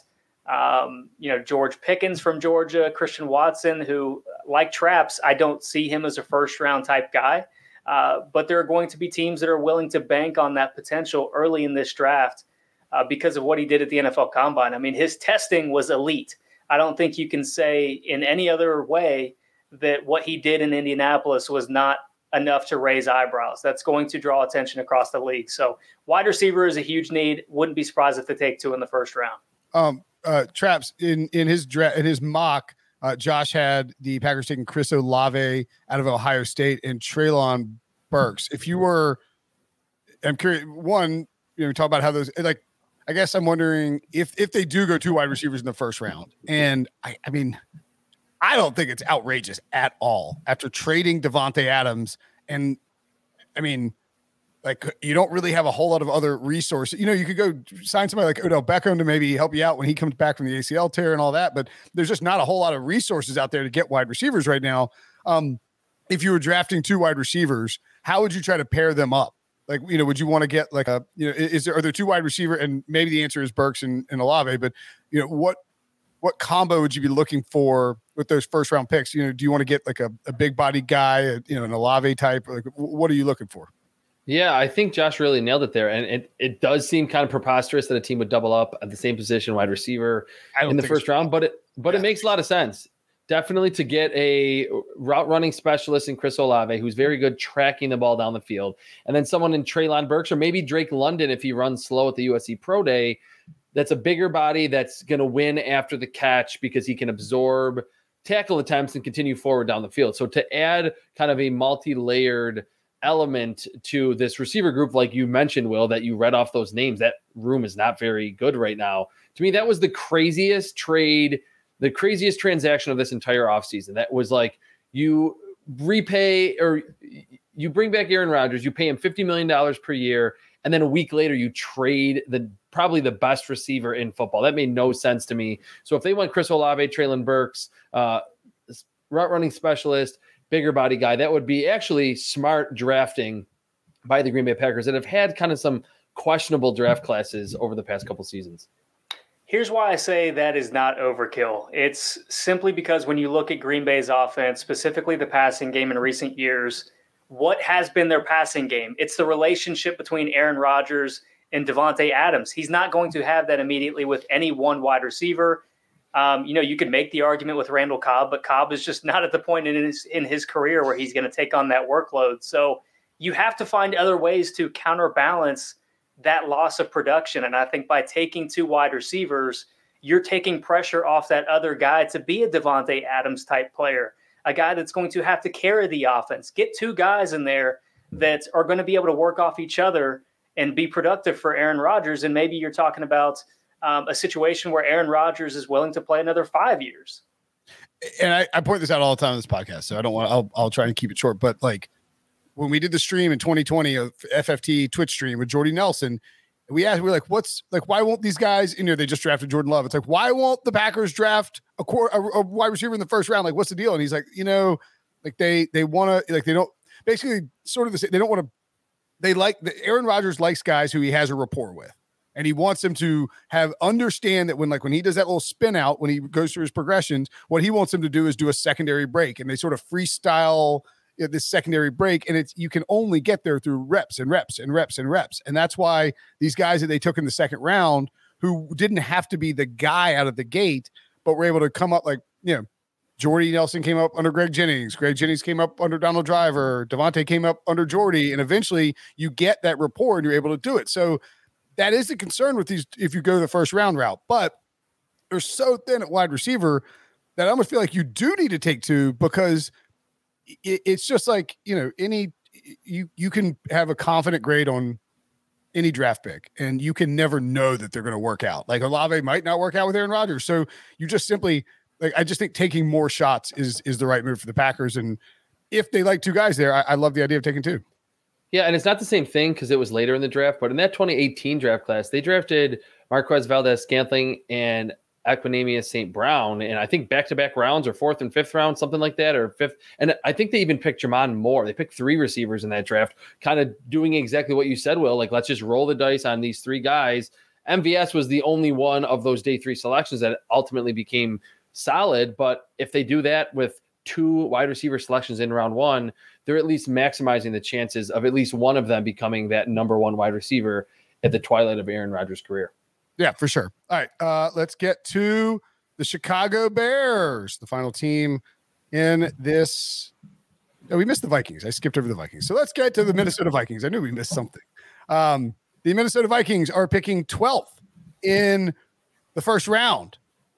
George Pickens from Georgia, Christian Watson, who, like Traps, I don't see him as a first-round type guy. But there are going to be teams that are willing to bank on that potential early in this draft because of what he did at the NFL Combine. I mean, his testing was elite. I don't think you can say in any other way that what he did in Indianapolis was not enough to raise eyebrows. That's going to draw attention across the league. So wide receiver is a huge need. Wouldn't be surprised if they take 2 in the first round. Traps, in his mock, Josh had the Packers taking Chris Olave out of Ohio State and Treylon Burks. I'm curious, talk about how those, like, I guess I'm wondering if they do go 2 wide receivers in the first round. And I don't think it's outrageous at all after trading Davante Adams. And you don't really have a whole lot of other resources. You could go sign somebody like Odell Beckham to maybe help you out when he comes back from the ACL tear and all that, but there's just not a whole lot of resources out there to get wide receivers right now. If you were drafting 2 wide receivers, how would you try to pair them up? Like, would you want to get like are there 2 wide receiver? And maybe the answer is Burks and Olave, but what combo would you be looking for with those first round picks? Do you want to get like a big body guy, an Olave type? Like, what are you looking for? Yeah, I think Josh really nailed it there. And it does seem kind of preposterous that a team would double up at the same position, wide receiver, in the first round, but it makes a lot of sense. Definitely to get a route running specialist in Chris Olave, who's very good tracking the ball down the field. And then someone in Treylon Burks or maybe Drake London, if he runs slow at the USC Pro Day, that's a bigger body that's going to win after the catch because he can absorb tackle attempts and continue forward down the field. So to add kind of a multi-layered element to this receiver group, like you mentioned, Will, that you read off those names, that room is not very good right now. To me, that was the craziest trade, the craziest transaction of this entire offseason. That was like you repay or you bring back Aaron Rodgers, you pay him $50 million per year, and then a week later you trade probably the best receiver in football. That made no sense to me. So if they went Chris Olave, Treylon Burks, route running specialist, bigger body guy. That would be actually smart drafting by the Green Bay Packers that have had kind of some questionable draft classes over the past couple seasons. Here's why I say that is not overkill. It's simply because when you look at Green Bay's offense, specifically the passing game in recent years, what has been their passing game? It's the relationship between Aaron Rodgers and Davante Adams. He's not going to have that immediately with any one wide receiver. You could make the argument with Randall Cobb, but Cobb is just not at the point in his career where he's going to take on that workload. So you have to find other ways to counterbalance that loss of production. And I think by taking 2 wide receivers, you're taking pressure off that other guy to be a Davante Adams type player, a guy that's going to have to carry the offense. Get 2 guys in there that are going to be able to work off each other and be productive for Aaron Rodgers. And maybe you're talking about a situation where Aaron Rodgers is willing to play another 5 years. And I point this out all the time on this podcast, so I don't want, I'll try and keep it short, but like when we did the stream in 2020 of FFT Twitch stream with Jordy Nelson, we're like, why won't these guys, they just drafted Jordan Love. It's like, why won't the Packers draft a wide receiver in the first round? Like, what's the deal? And he's like, they want to, like, they don't, basically sort of the same. They don't want to, Aaron Rodgers likes guys who he has a rapport with. And he wants them to understand that when he does that little spin out, when he goes through his progressions, what he wants them to do is do a secondary break. And they sort of freestyle this secondary break. And you can only get there through reps and reps and reps and reps. And that's why these guys that they took in the second round, who didn't have to be the guy out of the gate, but were able to come up Jordy Nelson came up under Greg Jennings. Greg Jennings came up under Donald Driver. Davante came up under Jordy. And eventually you get that rapport and you're able to do it. So that is the concern with these if you go the first round route. But they're so thin at wide receiver that I almost feel like you do need to take 2 because it's just like, you can have a confident grade on any draft pick and you can never know that they're going to work out. Like Olave might not work out with Aaron Rodgers. So you just simply, I just think taking more shots is the right move for the Packers. And if they like 2 guys there, I love the idea of taking 2. Yeah, and it's not the same thing because it was later in the draft, but in that 2018 draft class, they drafted Marquez Valdez-Scantling and Equanimeous St. Brown, and I think back-to-back rounds or 4th and 5th round, something like that, or 5th. And I think they even picked Jermon Moore. They picked 3 receivers in that draft, kind of doing exactly what you said, Will. Like, let's just roll the dice on these 3 guys. MVS was the only one of those day 3 selections that ultimately became solid, but if they do that with 2 wide receiver selections in round 1, they're at least maximizing the chances of at least one of them becoming that number 1 wide receiver at the twilight of Aaron Rodgers' career. Yeah, for sure. All right, let's get to the Chicago Bears, the final team in this. Oh, we missed the Vikings. I skipped over the Vikings. So let's get to the Minnesota Vikings. I knew we missed something. The Minnesota Vikings are picking 12th in the first round.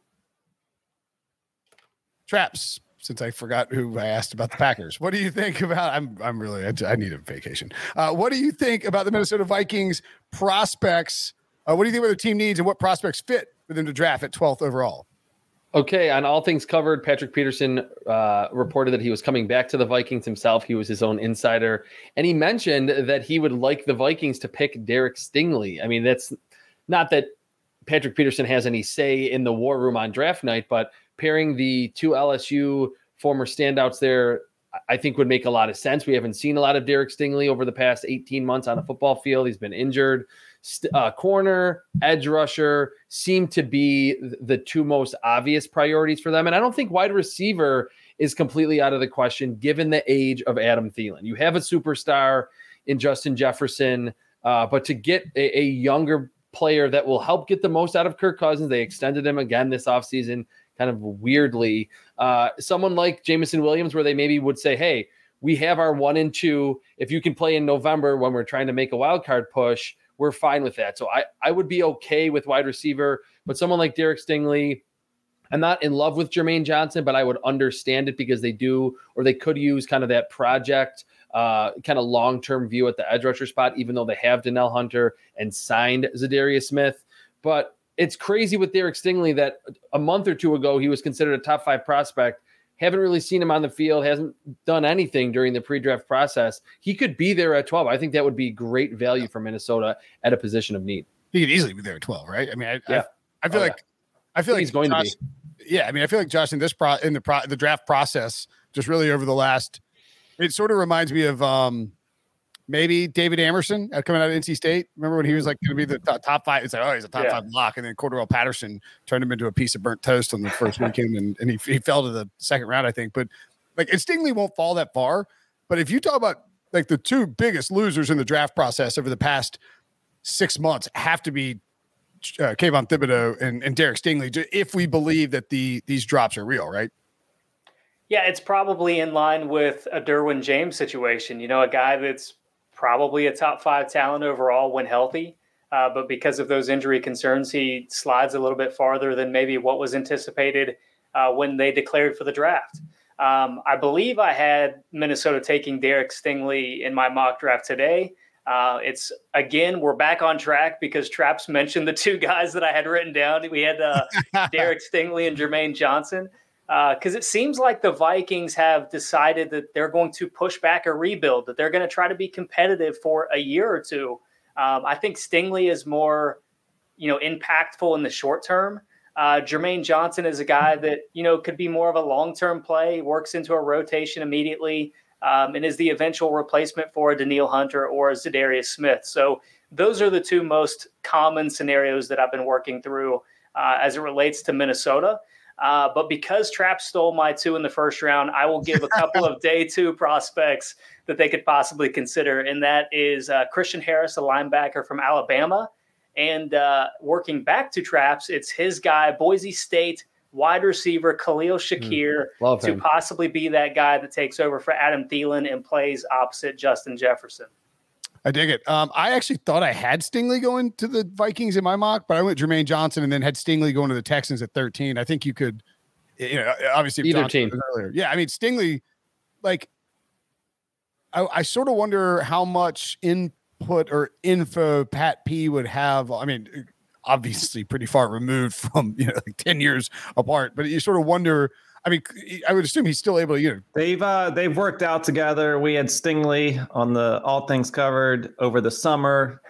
Traps. Since I forgot who I asked about the Packers, what do you think about? I need a vacation. What do you think about the Minnesota Vikings prospects? What do you think about their team needs and what prospects fit for them to draft at 12th overall? Okay, on All Things Covered, Patrick Peterson reported that he was coming back to the Vikings himself. He was his own insider, and he mentioned that he would like the Vikings to pick Derek Stingley. I mean, that's not that Patrick Peterson has any say in the war room on draft night, but pairing the 2 LSU former standouts there, I think would make a lot of sense. We haven't seen a lot of Derek Stingley over the past 18 months on a football field. He's been injured. Corner, edge rusher seem to be the 2 most obvious priorities for them. And I don't think wide receiver is completely out of the question given the age of Adam Thielen. You have a superstar in Justin Jefferson, but to get a younger player that will help get the most out of Kirk Cousins, they extended him again this offseason, kind of weirdly. Someone like Jameson Williams, where they maybe would say, hey, we have our 1 and 2. If you can play in November when we're trying to make a wild card push, we're fine with that. So I would be okay with wide receiver, but someone like Derek Stingley, I'm not in love with Jermaine Johnson, but I would understand it because they do, or they could use kind of that project, kind of long-term view at the edge rusher spot, even though they have Danielle Hunter and signed Zadarius Smith. But it's crazy with Derek Stingley that a month or 2 ago, he was considered a top 5 prospect. Haven't really seen him on the field, hasn't done anything during the pre-draft process. He could be there at 12. I think that would be great value for Minnesota at a position of need. He could easily be there at 12, right? I mean, I feel like he's going to be. Yeah, I mean, I feel like Josh in the draft process, just really over the last, it sort of reminds me of maybe David Amerson coming out of NC State. Remember when he was like going to be the top five? It's like, oh, he's a top five lock, and then Cordarrelle Patterson turned him into a piece of burnt toast on the first weekend, and he fell to the second round, I think. But like, and Stingley won't fall that far. But if you talk about like the two biggest losers in the draft process over the past 6 months, have to be Kayvon Thibodeau and Derek Stingley, if we believe that these drops are real, right? Yeah, it's probably in line with a Derwin James situation. You know, a guy that's probably a top 5 talent overall when healthy, but because of those injury concerns, he slides a little bit farther than maybe what was anticipated when they declared for the draft. I believe I had Minnesota taking Derek Stingley in my mock draft today. It's again, we're back on track because Traps mentioned the two guys that I had written down. We had Derek Stingley and Jermaine Johnson, because it seems like the Vikings have decided that they're going to push back a rebuild, that they're going to try to be competitive for a year or two. I think Stingley is more, impactful in the short term. Jermaine Johnson is a guy that, could be more of a long-term play, works into a rotation immediately, and is the eventual replacement for a Danielle Hunter or a Zadarius Smith. So those are the two most common scenarios that I've been working through as it relates to Minnesota. But because Trapp stole my 2 in the first round, I will give a couple of day 2 prospects that they could possibly consider. And that is Christian Harris, a linebacker from Alabama. And working back to Traps, it's his guy, Boise State wide receiver Khalil Shakir, to possibly be that guy that takes over for Adam Thielen and plays opposite Justin Jefferson. I dig it. I actually thought I had Stingley going to the Vikings in my mock, but I went Jermaine Johnson and then had Stingley going to the Texans at 13. I think you could, obviously either team. Earlier. Yeah, I mean Stingley, like I sort of wonder how much input or info Pat P would have. I mean, obviously pretty far removed from like 10 years apart, but you sort of wonder. I mean, I would assume he's still able to. They've worked out together. We had Stingley on the All Things Covered over the summer.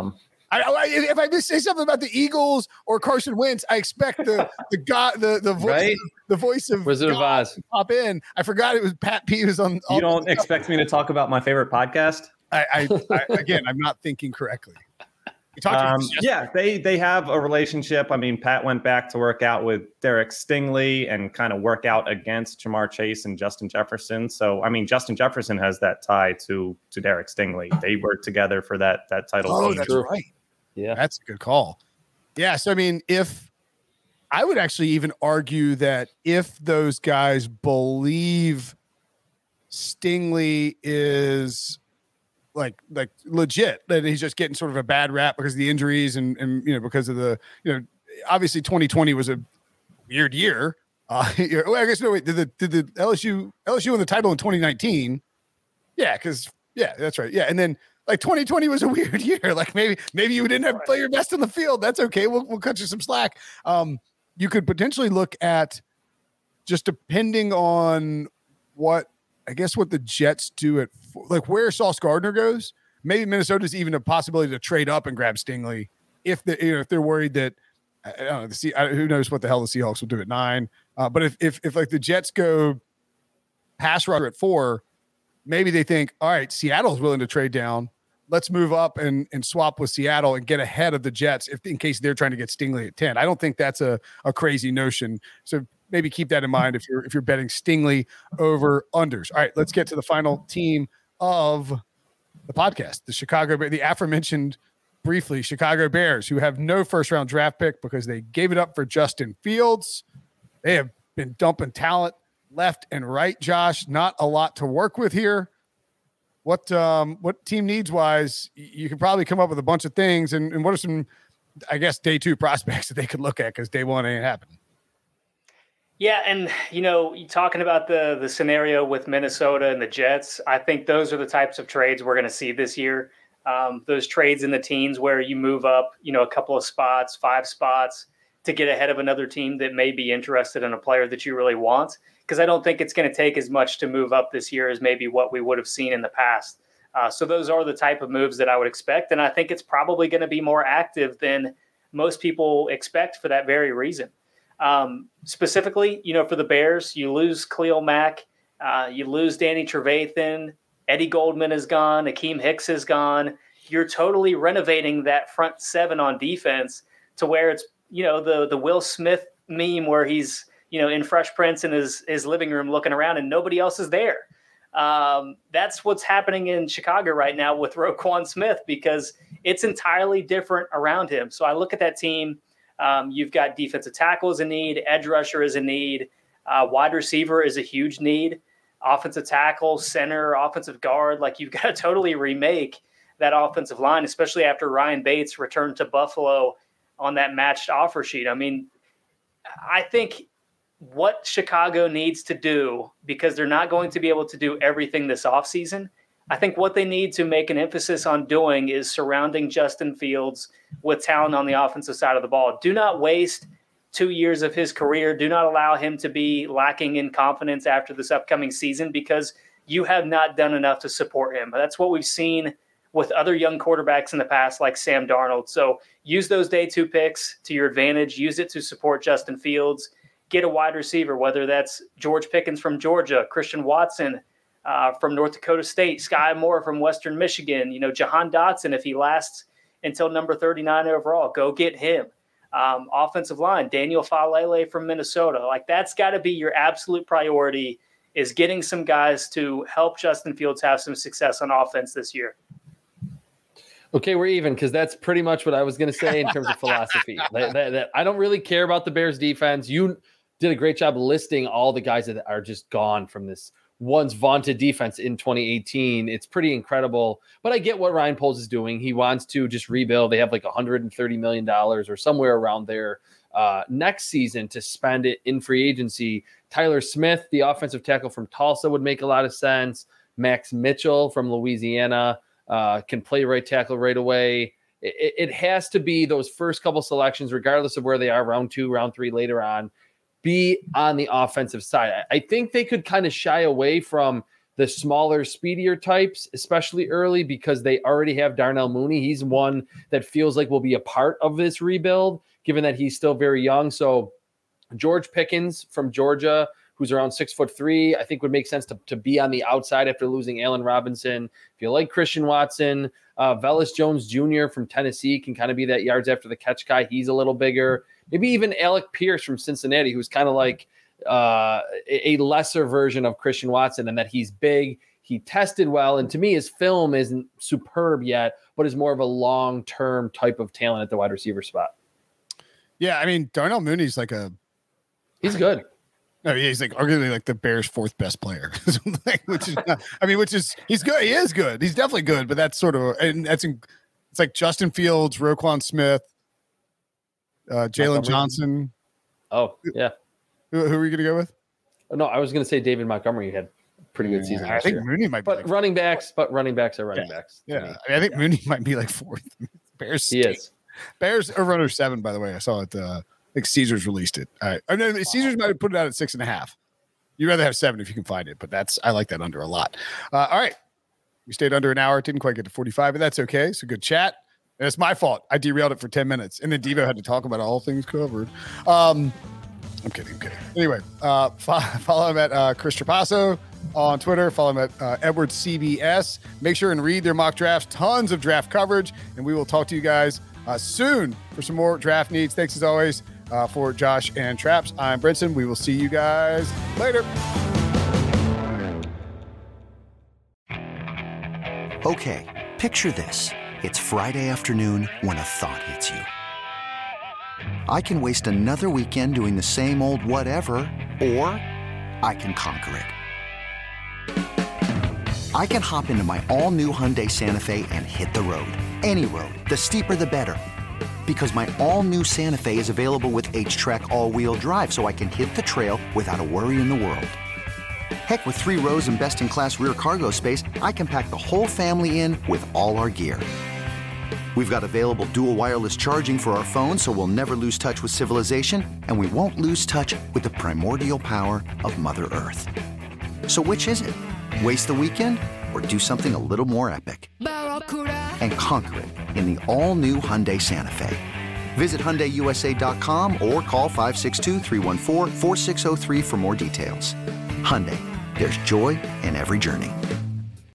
If I just say something about the Eagles or Carson Wentz, I expect the voice, right? The voice of Wizard of Oz to pop in. I forgot it was Pat P was on. You don't expect me to talk about my favorite podcast? I again, I'm not thinking correctly. Yeah, they have a relationship. I mean, Pat went back to work out with Derek Stingley and kind of work out against Jamar Chase and Justin Jefferson. So, I mean, Justin Jefferson has that tie to Derek Stingley. They worked together for that title. Oh, that's right. Yeah, that's a good call. Yeah, so I mean, if I would actually even argue that if those guys believe Stingley is like legit, that he's just getting sort of a bad rap because of the injuries and because of the obviously 2020 was a weird year. I guess no wait, did the LSU win the title in 2019? Yeah, that's right. Yeah, and then like 2020 was a weird year. Like maybe you didn't have to play your best on the field. That's okay. We'll cut you some slack. You could potentially look at, just depending on what the Jets do like where Sauce Gardner goes, maybe Minnesota's even a possibility to trade up and grab Stingley if they're worried that I don't know, who knows what the hell the Seahawks will do at 9. But if like the Jets go pass rusher at 4, maybe they think, all right, Seattle's willing to trade down. Let's move up and swap with Seattle and get ahead of the Jets in case they're trying to get Stingley at 10. I don't think that's a crazy notion. So maybe keep that in mind if you're betting Stingley over unders. All right, let's get to the final team of the podcast, the aforementioned briefly Chicago Bears, who have no first round draft pick because they gave it up for Justin Fields. They have been dumping talent left and right, Josh. Not a lot to work with here. What team needs wise, you could probably come up with a bunch of things. And what are some, I guess, day 2 prospects that they could look at because day 1 ain't happening? Yeah, and you talking about the scenario with Minnesota and the Jets, I think those are the types of trades we're going to see this year. Those trades in the teens where you move up, a couple of spots, 5 spots to get ahead of another team that may be interested in a player that you really want. Because I don't think it's going to take as much to move up this year as maybe what we would have seen in the past. So those are the type of moves that I would expect. And I think it's probably going to be more active than most people expect for that very reason. Specifically, for the Bears, you lose Khalil Mack, you lose Danny Trevathan, Eddie Goldman is gone, Akeem Hicks is gone. You're totally renovating that front seven on defense to where it's, the Will Smith meme where he's, in Fresh Prince in his living room looking around and nobody else is there. That's what's happening in Chicago right now with Roquan Smith because it's entirely different around him. So I look at that team. You've got defensive tackle is a need. Edge rusher is a need. Wide receiver is a huge need. Offensive tackle, center, offensive guard. Like you've got to totally remake that offensive line, especially after Ryan Bates returned to Buffalo on that matched offer sheet. I mean, I think what Chicago needs to do, because they're not going to be able to do everything this offseason, I think what they need to make an emphasis on doing is surrounding Justin Fields with talent on the offensive side of the ball. Do not waste 2 years of his career. Do not allow him to be lacking in confidence after this upcoming season because you have not done enough to support him. That's what we've seen with other young quarterbacks in the past, like Sam Darnold. So use those day 2 picks to your advantage. Use it to support Justin Fields. Get a wide receiver, whether that's George Pickens from Georgia, Christian Watson from North Dakota State, Sky Moore from Western Michigan, Jahan Dotson, if he lasts until number 39 overall, go get him. Offensive line, Daniel Falele from Minnesota. Like that's got to be your absolute priority, is getting some guys to help Justin Fields have some success on offense this year. Okay, we're even because that's pretty much what I was going to say in terms of philosophy. That I don't really care about the Bears defense. You did a great job listing all the guys that are just gone from this once vaunted defense in 2018. It's pretty incredible, but I get what Ryan Poles is doing. He wants to just rebuild. They have like $130 million or somewhere around there next season to spend it in free agency. Tyler Smith, the offensive tackle from Tulsa, would make a lot of sense. Max Mitchell from Louisiana can play right tackle right away. It has to be those first couple selections, regardless of where they are, round 2, round 3, later on, be on the offensive side. I think they could kind of shy away from the smaller, speedier types, especially early, because they already have Darnell Mooney. He's one that feels like will be a part of this rebuild, given that he's still very young. So George Pickens from Georgia, who's around 6'3", I think would make sense to be on the outside after losing Allen Robinson. If you like Christian Watson, Velus Jones Jr. from Tennessee can kind of be that yards after the catch guy. He's a little bigger. Maybe even Alec Pierce from Cincinnati, who's kind of like a lesser version of Christian Watson, and that he's big. He tested well, and to me, his film isn't superb yet, but is more of a long-term type of talent at the wide receiver spot. Yeah, I mean, Darnell Mooney's like he's good. No, he's like arguably like the Bears' 4th best player, he's good. He is good. He's definitely good, but that's sort of, and it's like Justin Fields, Roquan Smith, Jalen Johnson. Oh, yeah. Who are you going to go with? No, I was going to say David Montgomery had a pretty good season. I think year. Mooney might be. But running backs are running backs. Yeah. I think Mooney might be like 4th. Bears. He is. Bears over under 7, by the way. I saw it. I think Caesars released it. All right. No, Caesars might have put it out at 6.5. You'd rather have 7 if you can find it, but I like that under a lot. All right. We stayed under an hour. Didn't quite get to 45, but that's okay. It's a good chat. And it's my fault. I derailed it for 10 minutes. And then Devo had to talk about all things covered. I'm kidding. Anyway, follow him at Chris Trapasso on Twitter. Follow him at Edward CBS. Make sure and read their mock drafts. Tons of draft coverage. And we will talk to you guys soon for some more draft needs. Thanks as always for Josh and Traps. I'm Brinson. We will see you guys later. Okay, picture this. It's Friday afternoon when a thought hits you. I can waste another weekend doing the same old whatever, or I can conquer it. I can hop into my all-new Hyundai Santa Fe and hit the road. Any road. The steeper, the better. Because my all-new Santa Fe is available with H-Track all-wheel drive, so I can hit the trail without a worry in the world. Heck, with 3 rows and best-in-class rear cargo space, I can pack the whole family in with all our gear. We've got available dual wireless charging for our phones, so we'll never lose touch with civilization, and we won't lose touch with the primordial power of Mother Earth. So which is it? Waste the weekend or do something a little more epic? And conquer it in the all-new Hyundai Santa Fe. Visit HyundaiUSA.com or call 562-314-4603 for more details. Hyundai, there's joy in every journey.